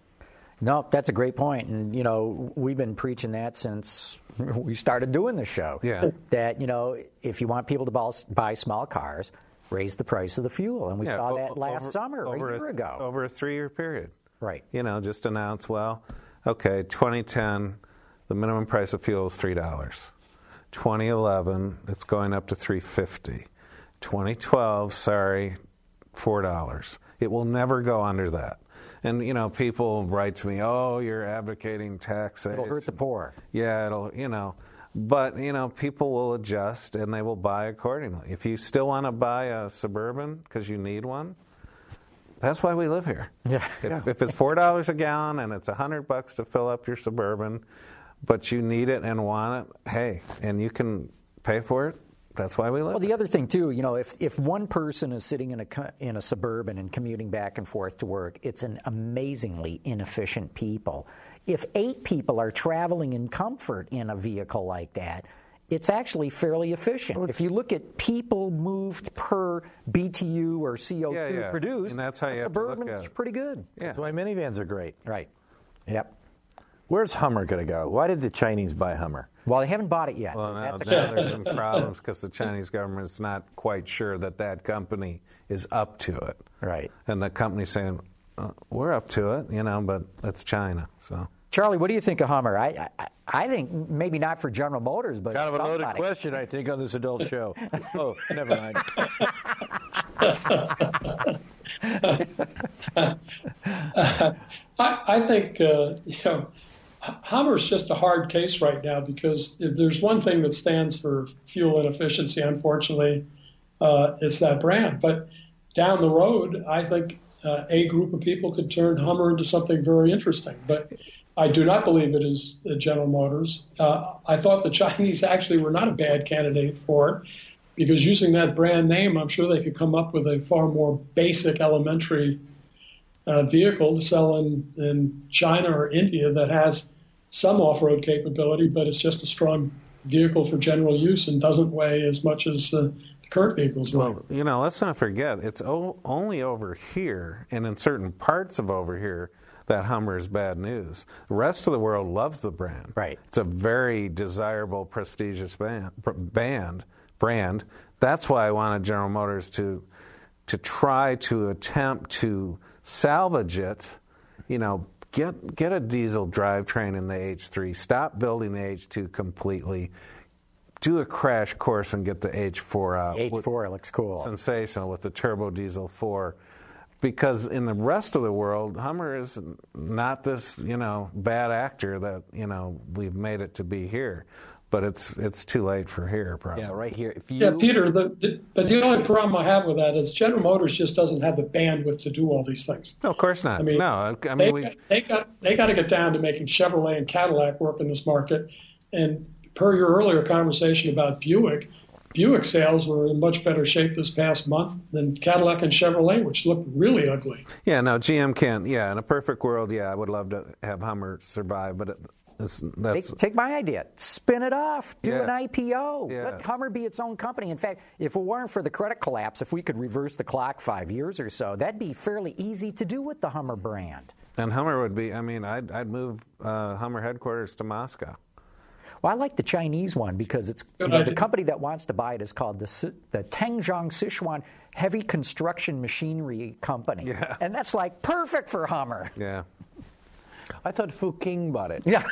No, that's a great point. And, you know, we've been preaching that since we started doing the show. Yeah. That, you know, if you want people to buy small cars, raise the price of the fuel. And we Yeah, saw o- that last over- summer, over a year ago. Over a three-year period. Right. You know, just announce, well, okay, twenty ten, the minimum price of fuel is three dollars. twenty eleven, it's going up to three fifty. twenty twelve, sorry, four dollars. It will never go under that. And, you know, people write to me, oh, you're advocating taxation. It'll hurt the poor. Yeah, it'll, you know. But, you know, people will adjust and they will buy accordingly. If you still want to buy a Suburban because you need one, that's why we live here. Yeah. If, if it's four dollars a gallon and it's a hundred bucks to fill up your Suburban, but you need it and want it, hey, and you can pay for it, that's why we live. Well, the other thing too, you know, if if one person is sitting in a co- in a Suburban and commuting back and forth to work, it's an amazingly inefficient people. If eight people are traveling in comfort in a vehicle like that, it's actually fairly efficient. If you look at people moved per B T U or C O two Yeah, yeah. produced, And that's how a you have to look Suburban at is it. pretty good. Yeah. That's why minivans are great. Right. Yep. Where's Hummer going to go? Why did the Chinese buy Hummer? Well, they haven't bought it yet. Well, now, That's now there's some problems because the Chinese government's not quite sure that that company is up to it. Right. And the company's saying, uh, we're up to it, you know, but it's China, so. Charlie, what do you think of Hummer? I, I I think maybe not for General Motors, but Kind of a loaded somebody. question, I think, on this adult show. Oh, never mind. I, I think uh, you know, Hummer's just a hard case right now because if there's one thing that stands for fuel inefficiency, unfortunately, uh, it's that brand. But down the road, I think uh, a group of people could turn Hummer into something very interesting. But I do not believe it is uh, General Motors. Uh, I thought the Chinese actually were not a bad candidate for it because using that brand name, I'm sure they could come up with a far more basic, elementary uh, vehicle to sell in, in China or India that has some off-road capability, but it's just a strong vehicle for general use and doesn't weigh as much as uh, the current vehicles weigh. Well, you know, let's not forget, it's o- only over here and in certain parts of over here that Hummer is bad news. The rest of the world loves the brand. Right. It's a very desirable, prestigious band, band brand. That's why I wanted General Motors to to try to attempt to salvage it. You know, get get a diesel drivetrain in the H three. Stop building the H two completely. Do a crash course and get the H four out. H four looks cool. Sensational with the turbo diesel four. Because in the rest of the world, Hummer is not this, you know, bad actor that, you know, we've made it to be here. But it's it's too late for here, probably. Yeah, right here. If you, Yeah, Peter, the, the, but the only problem I have with that is General Motors just doesn't have the bandwidth to do all these things. No, of course not. I mean, no, I they, mean, we. they got they got to get down to making Chevrolet and Cadillac work in this market. And per your earlier conversation about Buick, Buick sales were in much better shape this past month than Cadillac and Chevrolet, which looked really ugly. Yeah, no, G M can't. Yeah, in a perfect world, yeah, I would love to have Hummer survive, but it, it's, that's. Take, take my idea. Spin it off. Do Yeah. an I P O. Yeah. Let Hummer be its own company. In fact, if it weren't for the credit collapse, if we could reverse the clock five years or so, that'd be fairly easy to do with the Hummer brand. And Hummer would be, I mean, I'd, I'd move uh, Hummer headquarters to Moscow. Well, I like the Chinese one because it's you Good know, the idea. company that wants to buy it is called the Si- the Tengzhong Sichuan Heavy Construction Machinery Company. Yeah. And that's like perfect for Hummer. Yeah. I thought Fuking bought it. Yeah.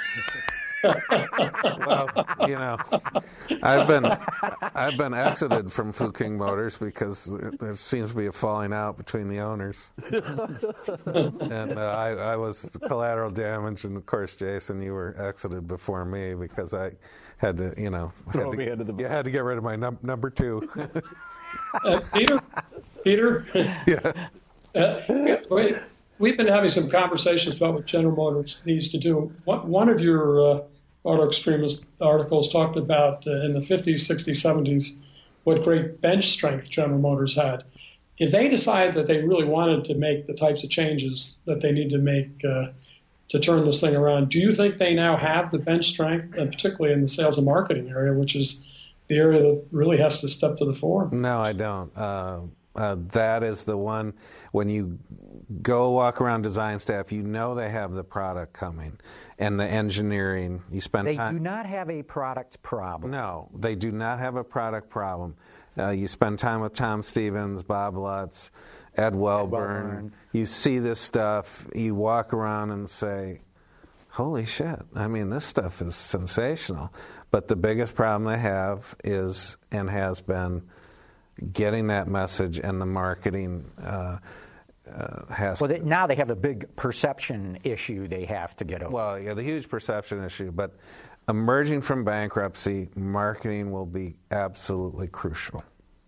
Well, you know, I've been I've been exited from Fuking Motors because there, there seems to be a falling out between the owners, and uh, I, I was collateral damage. And of course, Jason, you were exited before me because I had to, you know, had Throw to, me under the you had to get rid of my num- number two. Uh, Peter, Peter, Yeah. uh, we, we've been having some conversations about what General Motors needs to do. One, one of your uh, auto extremist articles talked about uh, in the fifties, sixties, seventies what great bench strength General Motors had. If they decide that they really wanted to make the types of changes that they need to make uh, to turn this thing around, do you think they now have the bench strength, and particularly in the sales and marketing area, which is the area that really has to step to the fore? No, I don't. Uh, uh, that is the one, when you go walk around design staff, you know they have the product coming. And the engineering, you spend They time. do not have a product problem. No, they do not have a product problem. Uh, you spend time with Tom Stevens, Bob Lutz, Ed Wellborn. Wellborn. You see this stuff. You walk around and say, holy shit, I mean, this stuff is sensational. But the biggest problem they have is, and has been, getting that message and the marketing uh, uh, has Well, to... they, now they have a big perception issue they have to get over. Well, yeah, the huge perception issue, but emerging from bankruptcy, marketing will be absolutely crucial.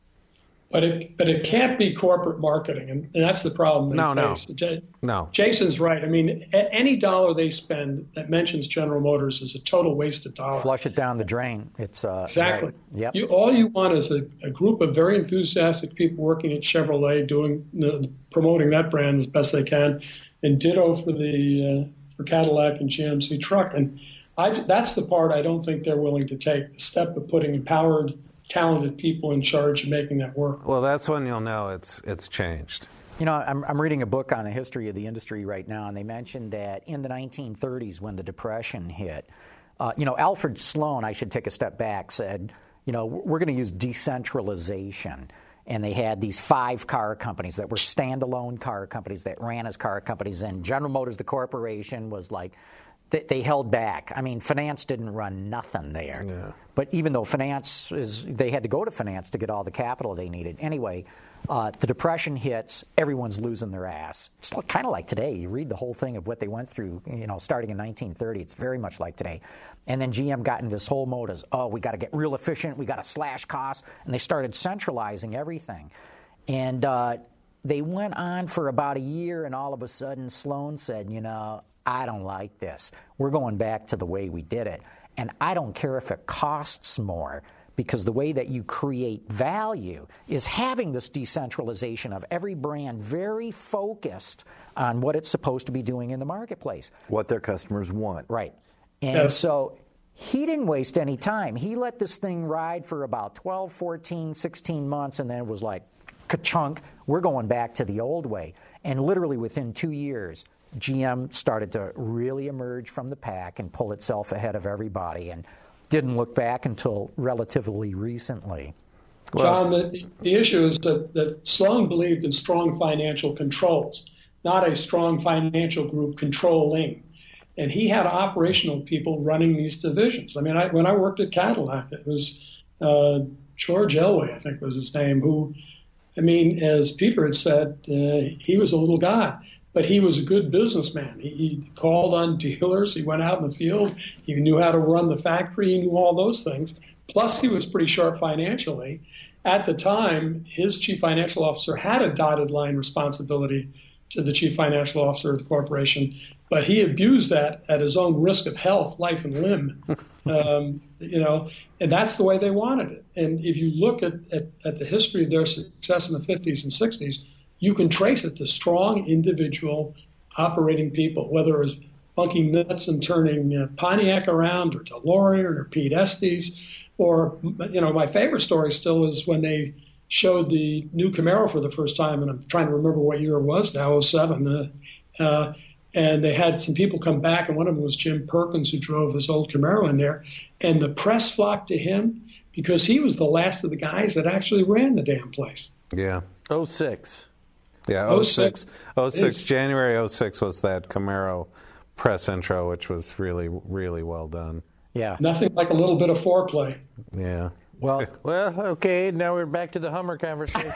But it, but it can't be corporate marketing, and, and that's the problem they No, no. face. J- No. Jason's right. I mean, a- any dollar they spend that mentions General Motors is a total waste of dollars. Flush it down the drain. It's uh, Exactly. Right. Yep. You, all you want is a, a group of very enthusiastic people working at Chevrolet, doing uh, promoting that brand as best they can, and ditto for the uh, for Cadillac and G M C truck. And I, that's the part I don't think they're willing to take, the step of putting empowered, talented people in charge of making that work. Well, that's when you'll know it's it's changed. You know, I'm, I'm reading a book on the history of the industry right now, and they mentioned that in the nineteen thirties, when the Depression hit, uh, you know, Alfred Sloan, I should take a step back, said, you know, we're going to use decentralization. And they had these five car companies that were standalone car companies that ran as car companies, and General Motors, the corporation, was like, they, they held back. I mean, finance didn't run nothing there. Yeah. But even though finance is, they had to go to finance to get all the capital they needed. Anyway, uh, the Depression hits, everyone's losing their ass. It's kind of like today. You read the whole thing of what they went through, you know, starting in nineteen thirty. It's very much like today. And then G M got into this whole mode as, oh, we got to get real efficient, we got to slash costs, and they started centralizing everything. And uh, they went on for about a year, and all of a sudden Sloan said, you know, I don't like this. We're going back to the way we did it. And I don't care if it costs more, because the way that you create value is having this decentralization of every brand very focused on what it's supposed to be doing in the marketplace. What their customers want. Right. And Yes. so he didn't waste any time. He let this thing ride for about twelve, fourteen, sixteen months, and then it was like, ka-chunk, we're going back to the old way. And literally within two years, G M started to really emerge from the pack and pull itself ahead of everybody, and didn't look back until relatively recently. John, the, the issue is that, that Sloan believed in strong financial controls, not a strong financial group controlling. And he had operational people running these divisions. I mean, I, when I worked at Cadillac, it was uh, George Elway, I think was his name, who, I mean, as Peter had said, uh, he was a little guy. But he was a good businessman. He, he called on dealers. He went out in the field. He knew how to run the factory. He knew all those things. Plus, he was pretty sharp financially. At the time, his chief financial officer had a dotted line responsibility to the chief financial officer of the corporation, but he abused that at his own risk of health, life, and limb. um, you know, and that's the way they wanted it. And if you look at, at, at the history of their success in the fifties and sixties, you can trace it to strong individual operating people, whether it was Bunky Nuts and turning uh, Pontiac around, or DeLorean, or Pete Estes, or, you know, my favorite story still is when they showed the new Camaro for the first time, and I'm trying to remember what year it was now, oh seven, uh, uh, and they had some people come back, and one of them was Jim Perkins, who drove his old Camaro in there, and the press flocked to him because he was the last of the guys that actually ran the damn place. Yeah. oh six. Yeah, oh oh six. six, oh six, Is- January oh six was that Camaro press intro, which was really, really well done. Yeah. Nothing like a little bit of foreplay. Yeah. Well, Well, okay, now we're back to the Hummer conversation.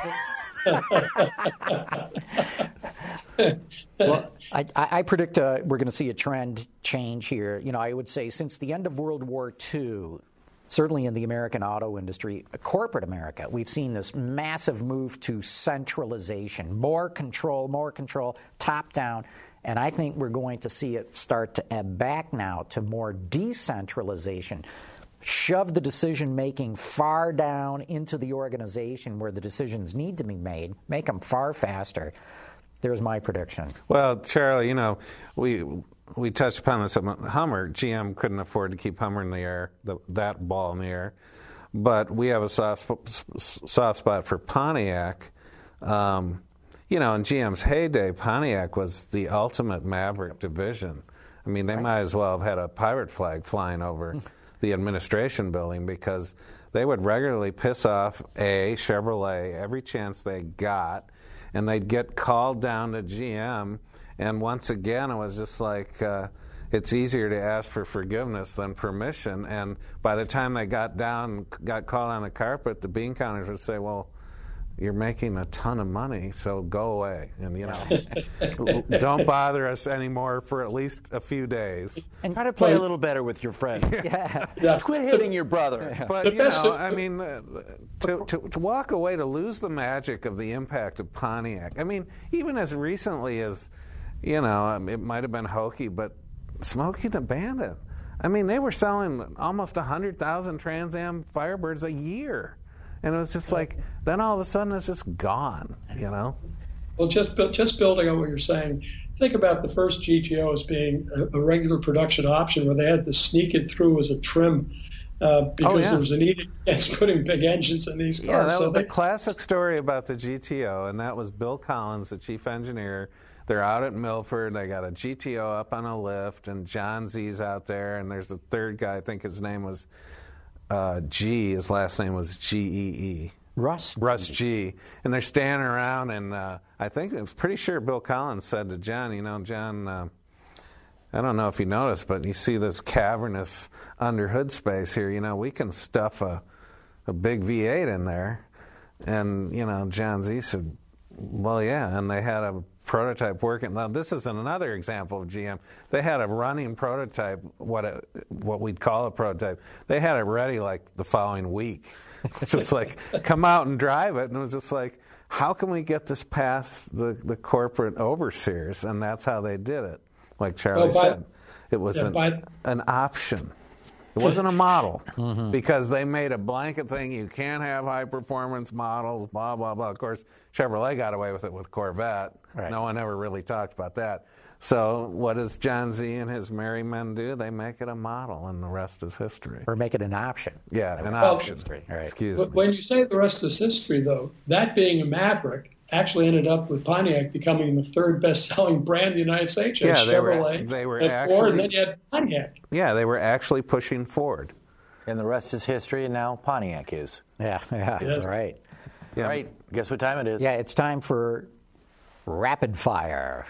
well, I, I predict uh, we're going to see a trend change here. You know, I would say since the end of World War Two, certainly in the American auto industry, corporate America, we've seen this massive move to centralization, more control, more control, top down. And I think we're going to see it start to ebb back now to more decentralization. Shove the decision-making far down into the organization where the decisions need to be made, make them far faster. There's my prediction. Well, Charlie, you know, we we touched upon this. Hummer, G M couldn't afford to keep Hummer in the air, the, that ball in the air. But we have a soft, soft spot for Pontiac. Um, you know, in G M's heyday, Pontiac was the ultimate Maverick division. I mean, they Right. might as well have had a pirate flag flying over the administration building because they would regularly piss off A, Chevrolet, every chance they got, and they'd get called down to G M, and once again it was just like uh, it's easier to ask for forgiveness than permission, and by the time they got down, got called on the carpet, the bean counters would say, well, you're making a ton of money, so go away. And, you know, don't bother us anymore for at least a few days. And try to play a little better with your friends. Yeah. Yeah. Quit hitting your brother. But, you know, I mean, uh, to, to, to walk away, to lose the magic of the impact of Pontiac. I mean, even as recently as, you know, it might have been hokey, but Smokey the Bandit. I mean, they were selling almost one hundred thousand Trans Am Firebirds a year. And it was just like, then all of a sudden it's just gone, you know? Well, just just building on what you're saying, think about the first G T O as being a, a regular production option where they had to sneak it through as a trim uh, because oh, yeah. there was an edict against putting big engines in these cars. Yeah, that so was they, the classic story about the G T O, and that was Bill Collins, the chief engineer. They're out at Milford. They got a G T O up on a lift, and John Z's out there, and there's a third guy, I think his name was Uh, G, his last name was G E E. Russ. Russ G. And they're standing around, and uh, I think I was pretty sure Bill Collins said to John, you know, John, uh, I don't know if you noticed, but you see this cavernous under hood space here. You know, we can stuff a, a big V eight in there. And, you know, John Z said, well, yeah. And they had a prototype working. Now, this is another example of G M. They had a running prototype, what a, what we'd call a prototype. They had it ready like the following week. It's just like, come out and drive it. And it was just like, how can we get this past the, the corporate overseers? And that's how they did it. Like Charlie well, by, said, it was yeah, an, by, an option. It wasn't a model mm-hmm. because they made a blanket thing. You can't have high performance models, blah, blah, blah. Of course, Chevrolet got away with it with Corvette. Right. No one ever really talked about that. So what does John Z and his merry men do? They make it a model, and the rest is history. Or make it an option. Yeah, an well, option. Right. Excuse me. When you say the rest is history, though, that being a Maverick actually ended up with Pontiac becoming the third best-selling brand in the United States. Yeah, they Chevrolet, were, they were and actually, Ford, and then you had Pontiac. Yeah, they were actually pushing Ford. And the rest is history, and now Pontiac is. Yeah, yeah, Yes. that's right. Yeah. All right, guess what time it is? Yeah, it's time for rapid fire.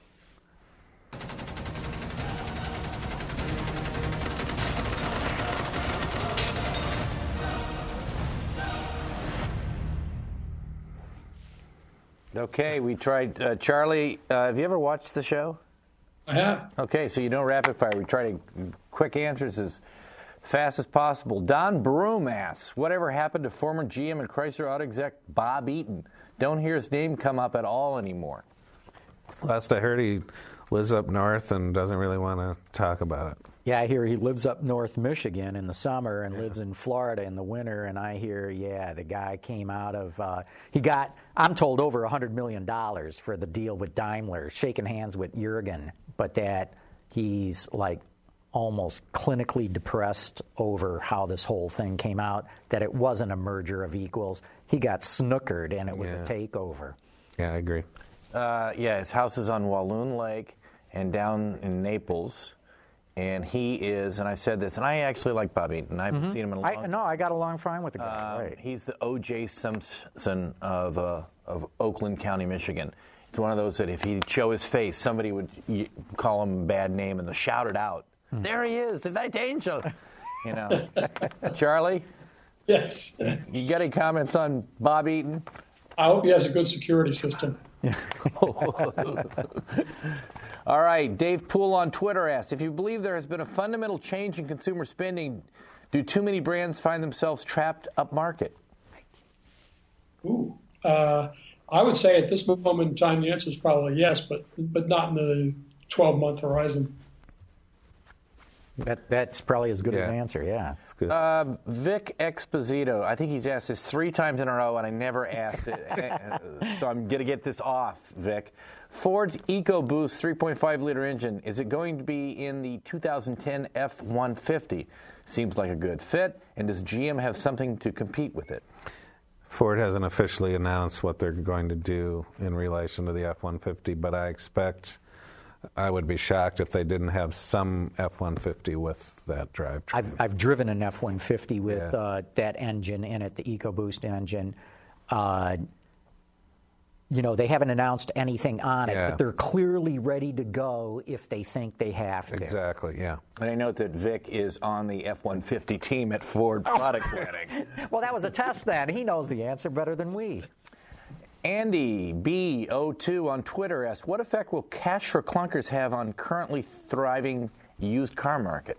Okay, we tried. Uh, Charlie, uh, have you ever watched the show? I have. Okay, so you know rapid fire. We try to quick answers as fast as possible. Don Broom asks, whatever happened to former G M and Chrysler auto exec Bob Eaton? Don't hear his name come up at all anymore. Last I heard, he lives up north and doesn't really want to talk about it. Yeah, I hear he lives up North Michigan in the summer and lives in Florida in the winter. And I hear, yeah, the guy came out of, uh, he got, I'm told, over one hundred million dollars for the deal with Daimler, shaking hands with Jurgen, but that he's like almost clinically depressed over how this whole thing came out, that it wasn't a merger of equals. He got snookered and it was Yeah. a takeover. Yeah, I agree. Uh, yeah, his house is on Walloon Lake and down in Naples. And he is, and I've said this, and I actually like Bob Eaton. I haven't mm-hmm. seen him in a long I, time. No, I got along fine with the guy. Um, right. He's the O J Simpson of uh, of Oakland County, Michigan. It's one of those that if he'd show his face, somebody would y- call him a bad name and they'll shout it out. Mm. There he is, the White Angel. You know, Charlie. Yes. You got any comments on Bob Eaton? I hope he has a good security system. All right, Dave Poole on Twitter asked, if you believe there has been a fundamental change in consumer spending, do too many brands find themselves trapped upmarket? Ooh. Uh, I would say at this moment in time, the answer is probably yes, but but not in the twelve-month horizon. That, that's probably as good Yeah. an answer, yeah. It's good. Uh, Vic Exposito, I think he's asked this three times in a row, and I never asked it, so I'm going to get this off, Vic. Ford's EcoBoost three point five liter engine, is it going to be in the two thousand ten F one fifty? Seems like a good fit, and does G M have something to compete with it? Ford hasn't officially announced what they're going to do in relation to the F one fifty, but I expect I would be shocked if they didn't have some F one fifty with that drivetrain. I've, I've driven an F one fifty with Yeah. uh, that engine in it, the EcoBoost engine. Uh, you know, they haven't announced anything on it, Yeah. but they're clearly ready to go if they think they have to. Exactly, yeah. And I note that Vic is on the F one fifty team at Ford Product Planning. Well, that was a test then. He knows the answer better than we. Andy B zero two on Twitter asks, what effect will cash for clunkers have on currently thriving used car market?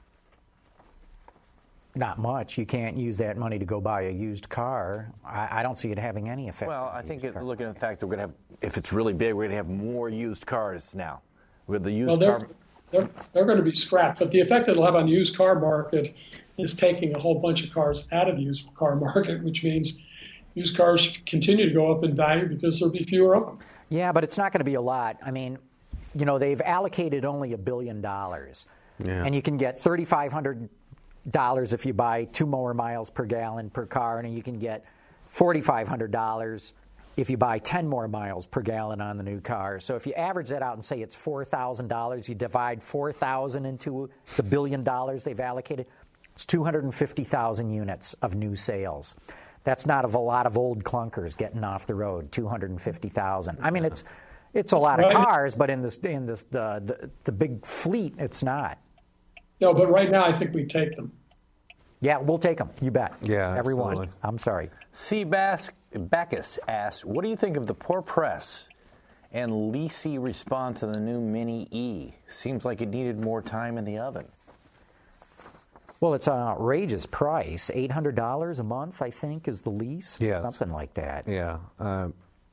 Not much. You can't use that money to go buy a used car. I, I don't see it having any effect. Well, on I the think used it, car. looking at the fact that we're going to have, if it's really big, we're going to have more used cars now. With the used Well, they're, car, they're, they're going to be scrapped, but the effect it'll have on the used car market is taking a whole bunch of cars out of the used car market, which means used cars continue to go up in value because there'll be fewer of them. Yeah, but it's not going to be a lot. I mean, you know, they've allocated only a billion dollars, Yeah. and you can get thirty-five hundred dollars if you buy two more miles per gallon per car, and you can get forty-five hundred dollars if you buy ten more miles per gallon on the new car. So if you average that out and say it's four thousand dollars, you divide four thousand into the billion dollars they've allocated, it's two hundred fifty thousand units of new sales. That's not of a lot of old clunkers getting off the road, two hundred fifty thousand. I mean, it's it's a lot of Right. cars, but in this in this the, the the big fleet, it's not. No, but right now I think we take them. Yeah, we'll take them. You bet. Yeah, everyone. absolutely. I'm sorry. C. Bas- Bacchus asks, what do you think of the poor press and leasey response to the new Mini E? Seems like it needed more time in the oven. Well, it's an outrageous price. eight hundred dollars a month, I think, is the lease. Yes. Something like that. Yeah. Uh,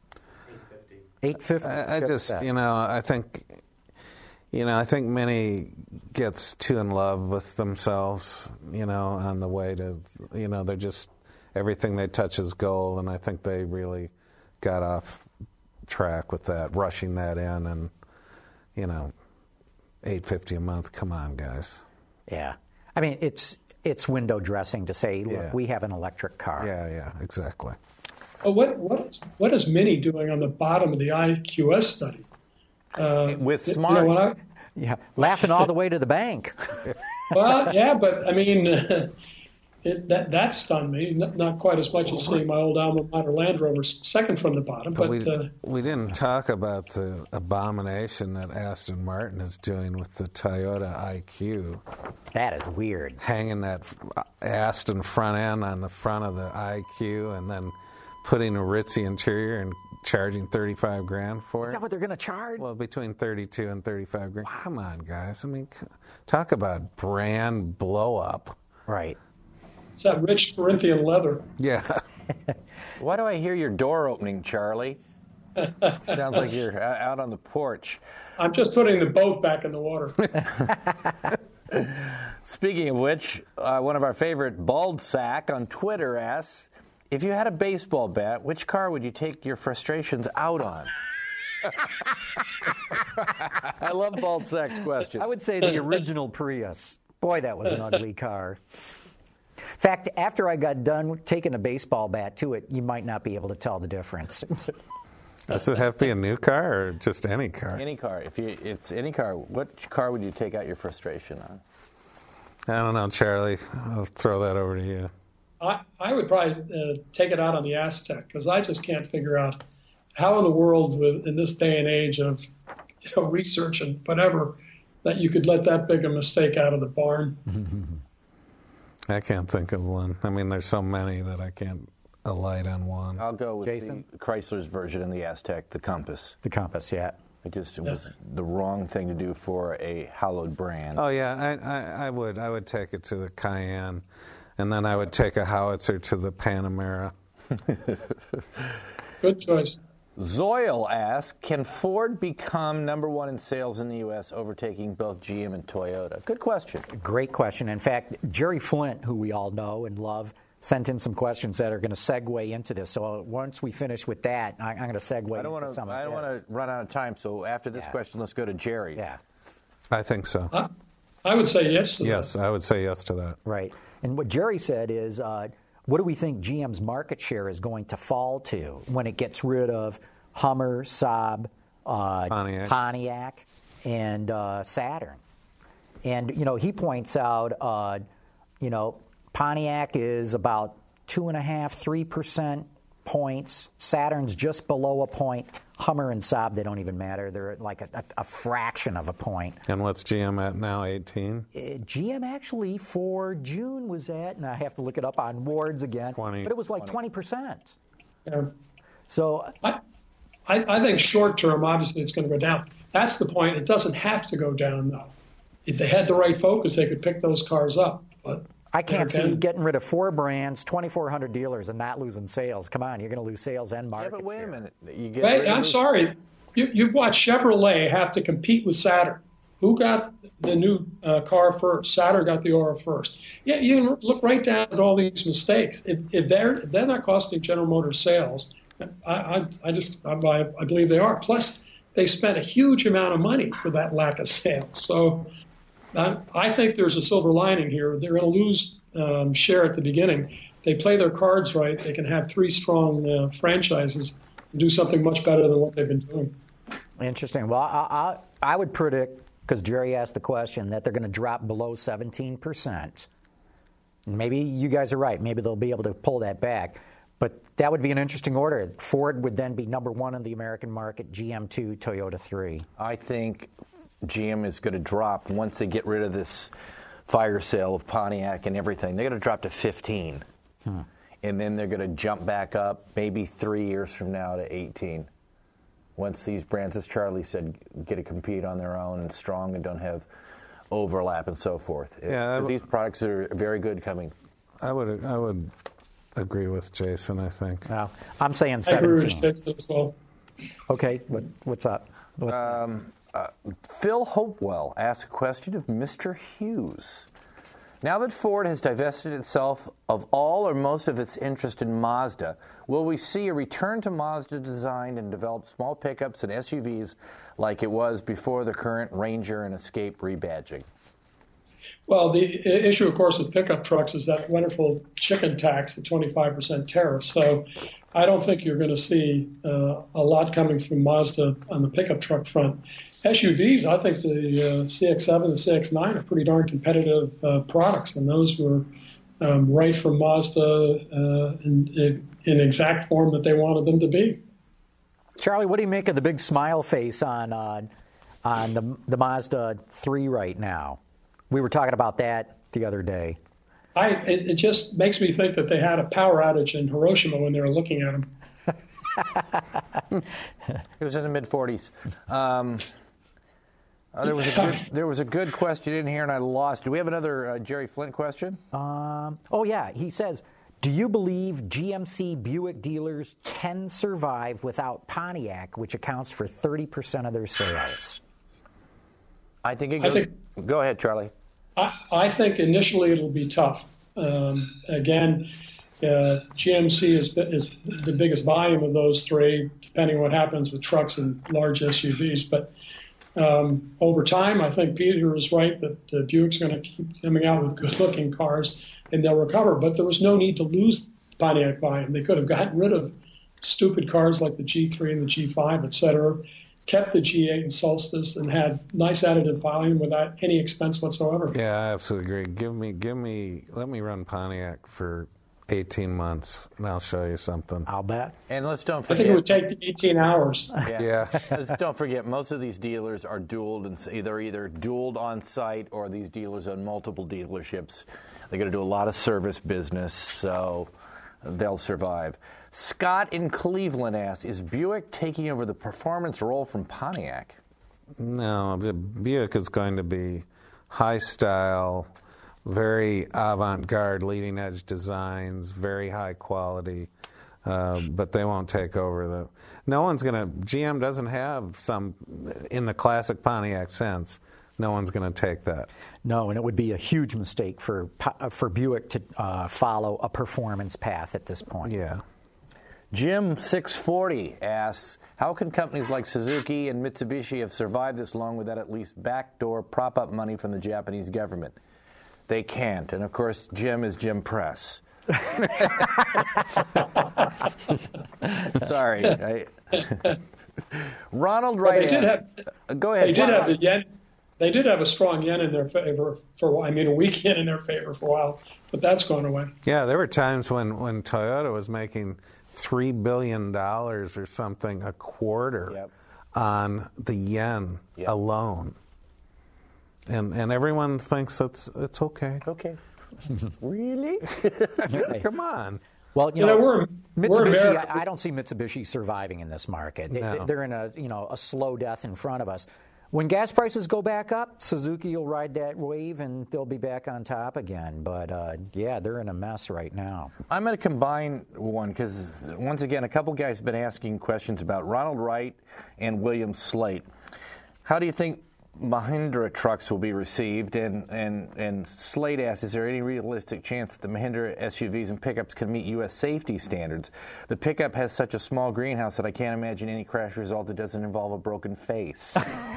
eight fifty. I, I just, you know, I think, you know, I think Mini gets too in love with themselves, you know, on the way to, you know, they're just, everything they touch is gold, and I think they really got off track with that, rushing that in, and, you know, eight fifty a month. Come on, guys. Yeah. I mean, it's it's window dressing to say, look, Yeah. we have an electric car. Yeah, yeah, exactly. But what what what is Mini doing on the bottom of the I Q S study? Uh, With you smart. know, when I, Yeah, laughing all the way to the bank. well, yeah, but I mean, it, that that stunned me. Not, not quite as much as seeing my old alma mater Land Rover second from the bottom, but, But we, uh, we didn't talk about the abomination that Aston Martin is doing with the Toyota I Q, That is weird. hanging that Aston front end on the front of the I Q and then putting a ritzy interior and charging thirty-five grand for Is it. that what they're going to charge? Well, between thirty-two and thirty-five grand. Come on, guys. I mean, c- talk about brand blow up. Right. it's that rich Corinthian leather. Yeah. Why do I hear your door opening, Charlie? Sounds like you're o- out on the porch. I'm just putting the boat back in the water. Speaking of which, uh, one of our favorite Bald Sack on Twitter asks, if you had a baseball bat, which car would you take your frustrations out on? I love Bald Sack's question. I would say the original Prius. Boy, that was an ugly car. In fact, after I got done taking a baseball bat to it, you might not be able to tell the difference. Does it have to be a new car or just any car? Any car. If you, it's any car. What car would you take out your frustration on? I don't know, Charlie. I'll throw that over to you. I, I would probably uh, take it out on the Aztec because I just can't figure out how in the world, with, in this day and age of you know, research and whatever, that you could let that big a mistake out of the barn. I can't think of one. I mean, there's so many that I can't alight on one. I'll go with Jason? the Chrysler's version in the Aztec, the Compass. The Compass, yeah. It just it was the wrong thing to do for a hallowed brand. Oh yeah, I, I, I would I would take it to the Cayenne, and then I would take a howitzer to the Panamera. Good choice. Zoil asks, can Ford become number one in sales in the U S, overtaking both G M and Toyota? Good question. Great question. In fact, Jerry Flint, who we all know and love, sent in some questions that are going to segue into this. So once we finish with that, I, I'm going to segue I don't want into to. some of I don't it. want to run out of time. So after this Yeah. question, let's go to Jerry. Yeah, I think so. I, I would say yes to Yes, I would say yes to that. right. And what Jerry said is, uh, what do we think G M's market share is going to fall to when it gets rid of Hummer, Saab, uh, Pontiac. Pontiac? and uh, Saturn. And, you know, he points out, uh, you know, Pontiac is about two and a half, three percent points. Saturn's just below a point. Hummer and Saab, they don't even matter. They're at like a, a, a fraction of a point. And what's G M at now, eighteen? Uh, G M actually for June was at, and I have to look it up on Ward's again, twenty, but it was like twenty percent. Yeah. So I, I, I think short term, obviously, it's going to go down. That's the point. It doesn't have to go down, though. If they had the right focus, they could pick those cars up. But I can't see again, getting rid of four brands, twenty-four hundred dealers, and not losing sales. Come on, you're going to lose sales and market Yeah, but wait share. a minute. You get Wait, rid of I'm those- sorry. You, you've watched Chevrolet have to compete with Saturn. Who got the new uh, car first? Saturn got the Aura first. Yeah, you can look right down at all these mistakes. If, if they're if they're not costing General Motors sales, I, I, I just I, I believe they are. Plus, they spent a huge amount of money for that lack of sales. So I, I think there's a silver lining here. They're going to lose um, share at the beginning. They play their cards right. They can have three strong uh, franchises and do something much better than what they've been doing. Interesting. Well, I, I, I would predict, because Jerry asked the question, that they're going to drop below seventeen percent. Maybe you guys are right. Maybe they'll be able to pull that back. But that would be an interesting order. Ford would then be number one in the American market, G M two, Toyota three. I think G M is going to drop once they get rid of this fire sale of Pontiac and everything. They're going to drop to fifteen. Hmm. And then they're going to jump back up maybe three years from now to eighteen. Once these brands, as Charlie said, get to compete on their own and strong and don't have overlap and so forth. Yeah, Because these products are very good coming. I would I would agree with Jason, I think. Now, I'm saying I agree with seventeen. Stix as well. Okay, what, what's up? What's Um, uh, Phil Hopewell asked a question of Mister Hughes. Now that Ford has divested itself of all or most of its interest in Mazda, will we see a return to Mazda designed and developed small pickups and S U Vs like it was before the current Ranger and Escape rebadging? Well, the i- issue, of course, with pickup trucks is that wonderful chicken tax, the twenty-five percent tariff. So I don't think you're going to see uh, a lot coming from Mazda on the pickup truck front. S U Vs, I think the uh, C X seven and C X nine are pretty darn competitive uh, products, and those were um, right from Mazda uh, in, in exact form that they wanted them to be. Charlie, what do you make of the big smile face on uh, on the, the Mazda three right now? We were talking about that the other day. I, it, it just makes me think that they had a power outage in Hiroshima when they were looking at them. It was in the mid forties. Um, uh, there was a good, there was a good question in here, and I lost. Do we have another uh, Jerry Flint question? Um, oh, yeah. He says, do you believe G M C Buick dealers can survive without Pontiac, which accounts for thirty percent of their sales? I think it I goes. think- Go ahead, Charlie. I, I think initially it'll be tough. Um, again, uh, G M C is, is the biggest volume of those three, depending on what happens with trucks and large S U Vs. But um, over time, I think Peter is right that uh, Buick's going to keep coming out with good-looking cars, and they'll recover. But there was no need to lose Pontiac volume. They could have gotten rid of stupid cars like the G three and the G five, et cetera, kept the G eight and Solstice, and had nice additive volume without any expense whatsoever. Yeah, I absolutely agree. Give me, give me, let me run Pontiac for eighteen months, and I'll show you something. I'll bet. And let's don't I forget. think it would take eighteen hours. Yeah. Let's don't forget, most of these dealers are dualed, and they're either dualed on site or these dealers own multiple dealerships. They're going to do a lot of service business, so they'll survive. Scott in Cleveland asks, is Buick taking over the performance role from Pontiac? No, the Buick is going to be high style, very avant-garde, leading-edge designs, very high quality, uh, but they won't take over the. No one's going to. G M doesn't have some in the classic Pontiac sense. No one's going to take that. No, and it would be a huge mistake for for Buick to uh, follow a performance path at this point. Yeah. Jim six forty asks, how can companies like Suzuki and Mitsubishi have survived this long without at least backdoor prop-up money from the Japanese government? They can't. And, of course, Jim is Jim Press. Sorry. I, Ronald Wright. They did asks, have. Go ahead. They did Ronald. have the yen. They did have a strong yen in their favor for a while. I mean, a weak yen in their favor for a while, but that's gone away. Yeah, there were times when, when Toyota was making three billion dollars or something a quarter Yep. on the yen Yep. alone. And and everyone thinks it's it's okay. Okay. Really? Come on. Well, you, You know, know, we're- we're Mitsubishi. America. I, I don't see Mitsubishi surviving in this market. They, No. They're in a you know a slow death in front of us. When gas prices go back up, Suzuki will ride that wave and they'll be back on top again. But uh, yeah, they're in a mess right now. I'm going to combine one because, once again, a couple guys have been asking questions about Ronald Wright and William Slate. How do you think Mahindra trucks will be received? And, and, and Slate asks, is there any realistic chance that the Mahindra S U Vs and pickups can meet U S safety standards? The pickup has such a small greenhouse that I can't imagine any crash result that doesn't involve a broken face.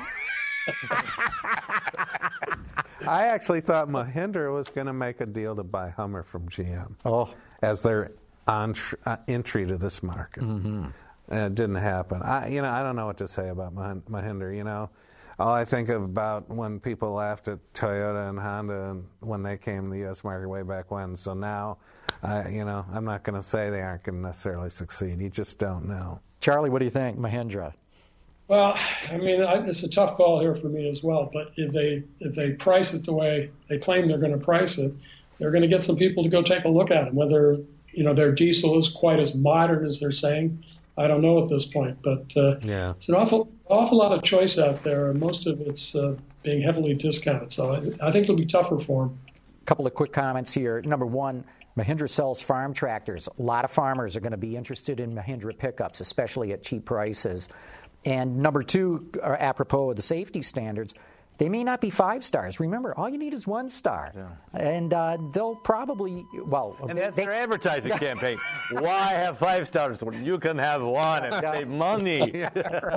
I actually thought Mahindra was going to make a deal to buy Hummer from G M Oh. as their entr- uh, entry to this market. Mm-hmm. And it didn't happen. I, you know, I don't know what to say about Mah- Mahindra. You know, all I think of about when people laughed at Toyota and Honda and when they came to the U S market way back when. So now, I, you know, I'm not going to say they aren't going to necessarily succeed. You just don't know. Charlie, what do you think, Mahindra? Well, I mean, I, it's a tough call here for me as well. But if they if they price it the way they claim they're going to price it, they're going to get some people to go take a look at them. Whether you know their diesel is quite as modern as they're saying, I don't know at this point. But uh, Yeah. it's an awful awful lot of choice out there, and most of it's uh, being heavily discounted. So I, I think it'll be tougher for them. A couple of quick comments here. Number one, Mahindra sells farm tractors. A lot of farmers are going to be interested in Mahindra pickups, especially at cheap prices. And number two, uh, apropos of the safety standards, they may not be five stars. Remember, all you need is one star. Yeah. And uh, they'll probably, well... And they, that's they, their advertising campaign. Why have five stars when you can have one and save money?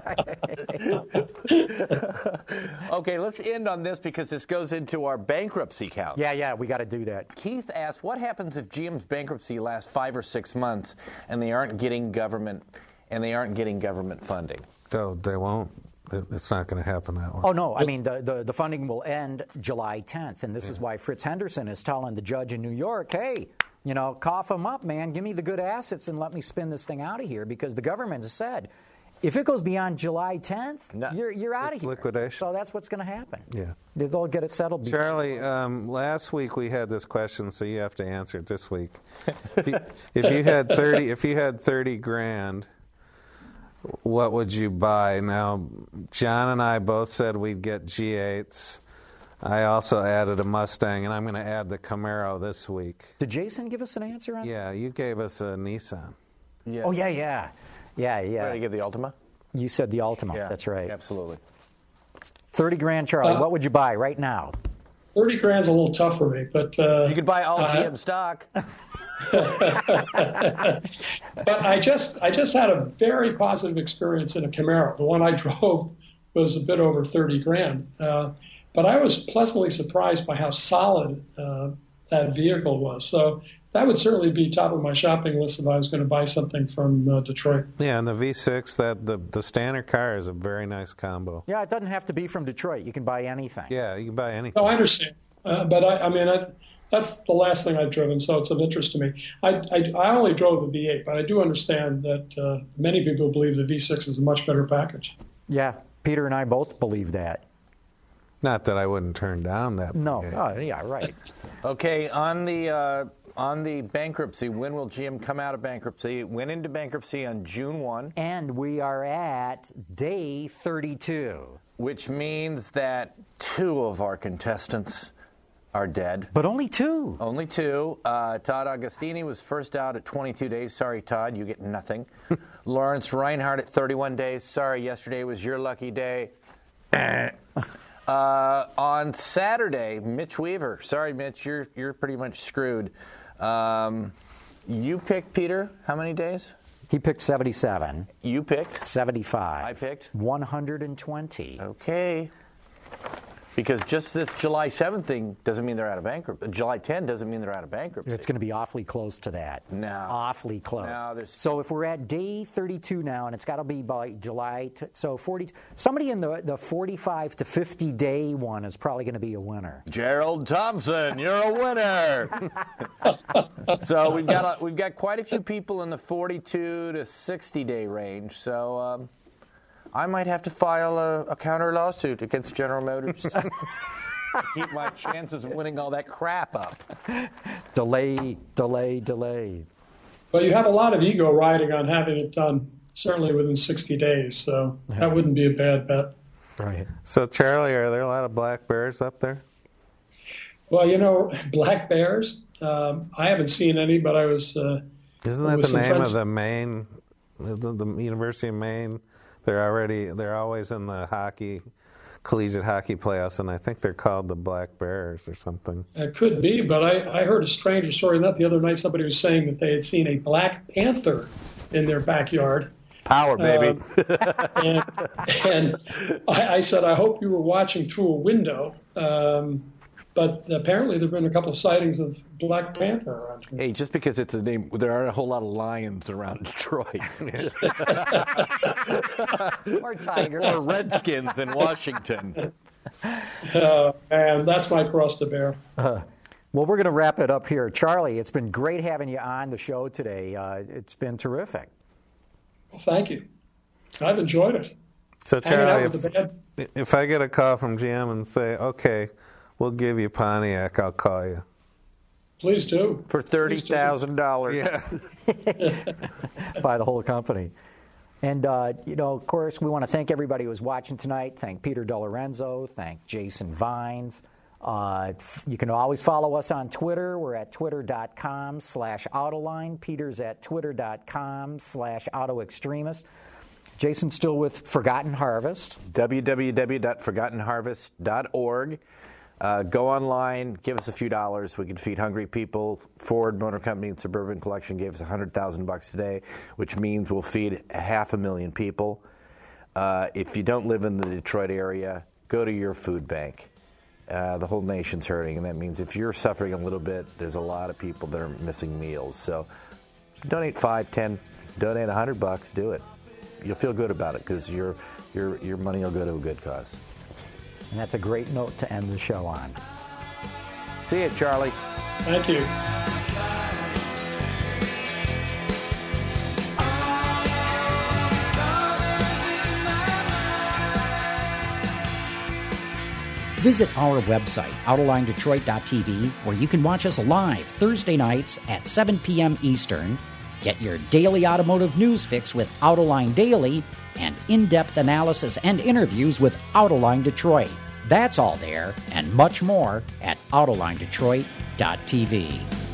Okay, let's end on this because this goes into our bankruptcy count. Yeah, yeah, we got to do that. Keith asked, what happens if G M's bankruptcy lasts five or six months and they aren't getting government and they aren't getting government funding? So they won't. It's not going to happen that way. Oh, no. I mean, the, the, the funding will end July tenth, and this yeah. is why Fritz Henderson is telling the judge in New York, hey, you know, cough them up, man. Give me the good assets and let me spin this thing out of here, because the government has said, if it goes beyond July tenth, no. you're, you're out of here. Liquidation. So that's what's going to happen. Yeah. They'll get it settled. Charlie, um, last week we had this question, so you have to answer it this week. if, you, if you had thirty, if you had thirty grand, what would you buy? Now, John and I both said we'd get G eights. I also added a Mustang, and I'm going to add the Camaro this week. Did Jason give us an answer on that? Yeah, you gave us a Nissan. Yeah. Oh, yeah, yeah. Yeah, yeah. Did I give the Altima? You said the Altima. Yeah, that's right. Absolutely. thirty grand, Charlie. Uh, what would you buy right now? thirty grand's a little tough for me, but... Uh, you could buy all uh, G M stock. But I just I just had a very positive experience in a Camaro. The one I drove was a bit over thirty grand. Uh, but I was pleasantly surprised by how solid uh, that vehicle was. So that would certainly be top of my shopping list if I was going to buy something from uh, Detroit. Yeah, and the V six, that the, the standard car is a very nice combo. Yeah, it doesn't have to be from Detroit. You can buy anything. Yeah, you can buy anything. No, I understand. Uh, but I, I mean, I, that's the last thing I've driven, so it's of interest to me. I, I, I only drove the V eight, but I do understand that uh, many people believe the V six is a much better package. Yeah, Peter and I both believe that. Not that I wouldn't turn down that. No, V eight. oh, yeah, right. Okay, on the uh, on the bankruptcy, when will G M come out of bankruptcy? It went into bankruptcy on June first. And we are at day thirty-two. Which means that two of our contestants are dead. But only two. Only two. Uh, Todd Agostini was first out at twenty-two days. Sorry, Todd, you get nothing. Lawrence Reinhardt at thirty-one days. Sorry, yesterday was your lucky day. uh, on Saturday, Mitch Weaver. Sorry, Mitch, you're you're pretty much screwed. Um, you picked, Peter, how many days? He picked seventy-seven. You picked? seventy-five. I picked? one hundred twenty. Okay. Because just this July seventh thing doesn't mean they're out of bankruptcy. July tenth doesn't mean they're out of bankruptcy. It's going to be awfully close to that. No. Awfully close. No, there's- so if we're at day thirty-two now, and it's got to be by July, t- so forty. Somebody in the, the forty-five to fifty day one is probably going to be a winner. Gerald Thompson, you're a winner. So we've got a, we've got quite a few people in the forty-two to sixty day range. So um, I might have to file a, a counter lawsuit against General Motors to keep my chances of winning all that crap up. Delay, delay, delay. Well, you have a lot of ego riding on having it done, certainly within sixty days, so that wouldn't be a bad bet. Right. So, Charlie, are there a lot of black bears up there? Well, you know, black bears, um, I haven't seen any, but I was... Uh, Isn't that with the some name friends- of the Maine, the, the University of Maine? They're already, they're always in the hockey, collegiate hockey playoffs, and I think they're called the Black Bears or something. It could be, but I, I heard a stranger story. Not the other night, somebody was saying that they had seen a black panther in their backyard. Power, baby. Um, and and I, I said, I hope you were watching through a window. Um, but apparently there have been a couple of sightings of black panther around here. Hey, just because it's a name, there aren't a whole lot of lions around Detroit. Or tiger. Or redskins in Washington. Uh, and that's my cross to bear. Uh, well, we're going to wrap it up here. Charlie, it's been great having you on the show today. Uh, it's been terrific. Well, thank you. I've enjoyed it. So, Hanging out Charlie, with the band. if, if I get a call from G M and say, okay, we'll give you Pontiac, I'll call you. Please do. For thirty thousand dollars. Yeah. By the whole company. And, uh, you know, of course, we want to thank everybody who was watching tonight. Thank Peter DeLorenzo. Thank Jason Vines. Uh, you can always follow us on Twitter. We're at twitter.com slash Autoline. Peter's at twitter.com slash AutoExtremist. Jason's still with Forgotten Harvest. w w w dot forgotten harvest dot org. Uh, go online, give us a few dollars. We can feed hungry people. Ford Motor Company and Suburban Collection gave us one hundred thousand bucks today, which means we'll feed a half a million people. Uh, if you don't live in the Detroit area, go to your food bank. Uh, the whole nation's hurting, and that means if you're suffering a little bit, there's a lot of people that are missing meals. So donate five, ten, donate a hundred bucks. Do it. You'll feel good about it because your your your money will go to a good cause. And that's a great note to end the show on. See you, Charlie. Thank you. Visit our website, autoline detroit dot t v, where you can watch us live Thursday nights at seven p.m. Eastern. Get your daily automotive news fix with Autoline Daily and in-depth analysis and interviews with Autoline Detroit. That's all there and much more at autoline detroit dot t v.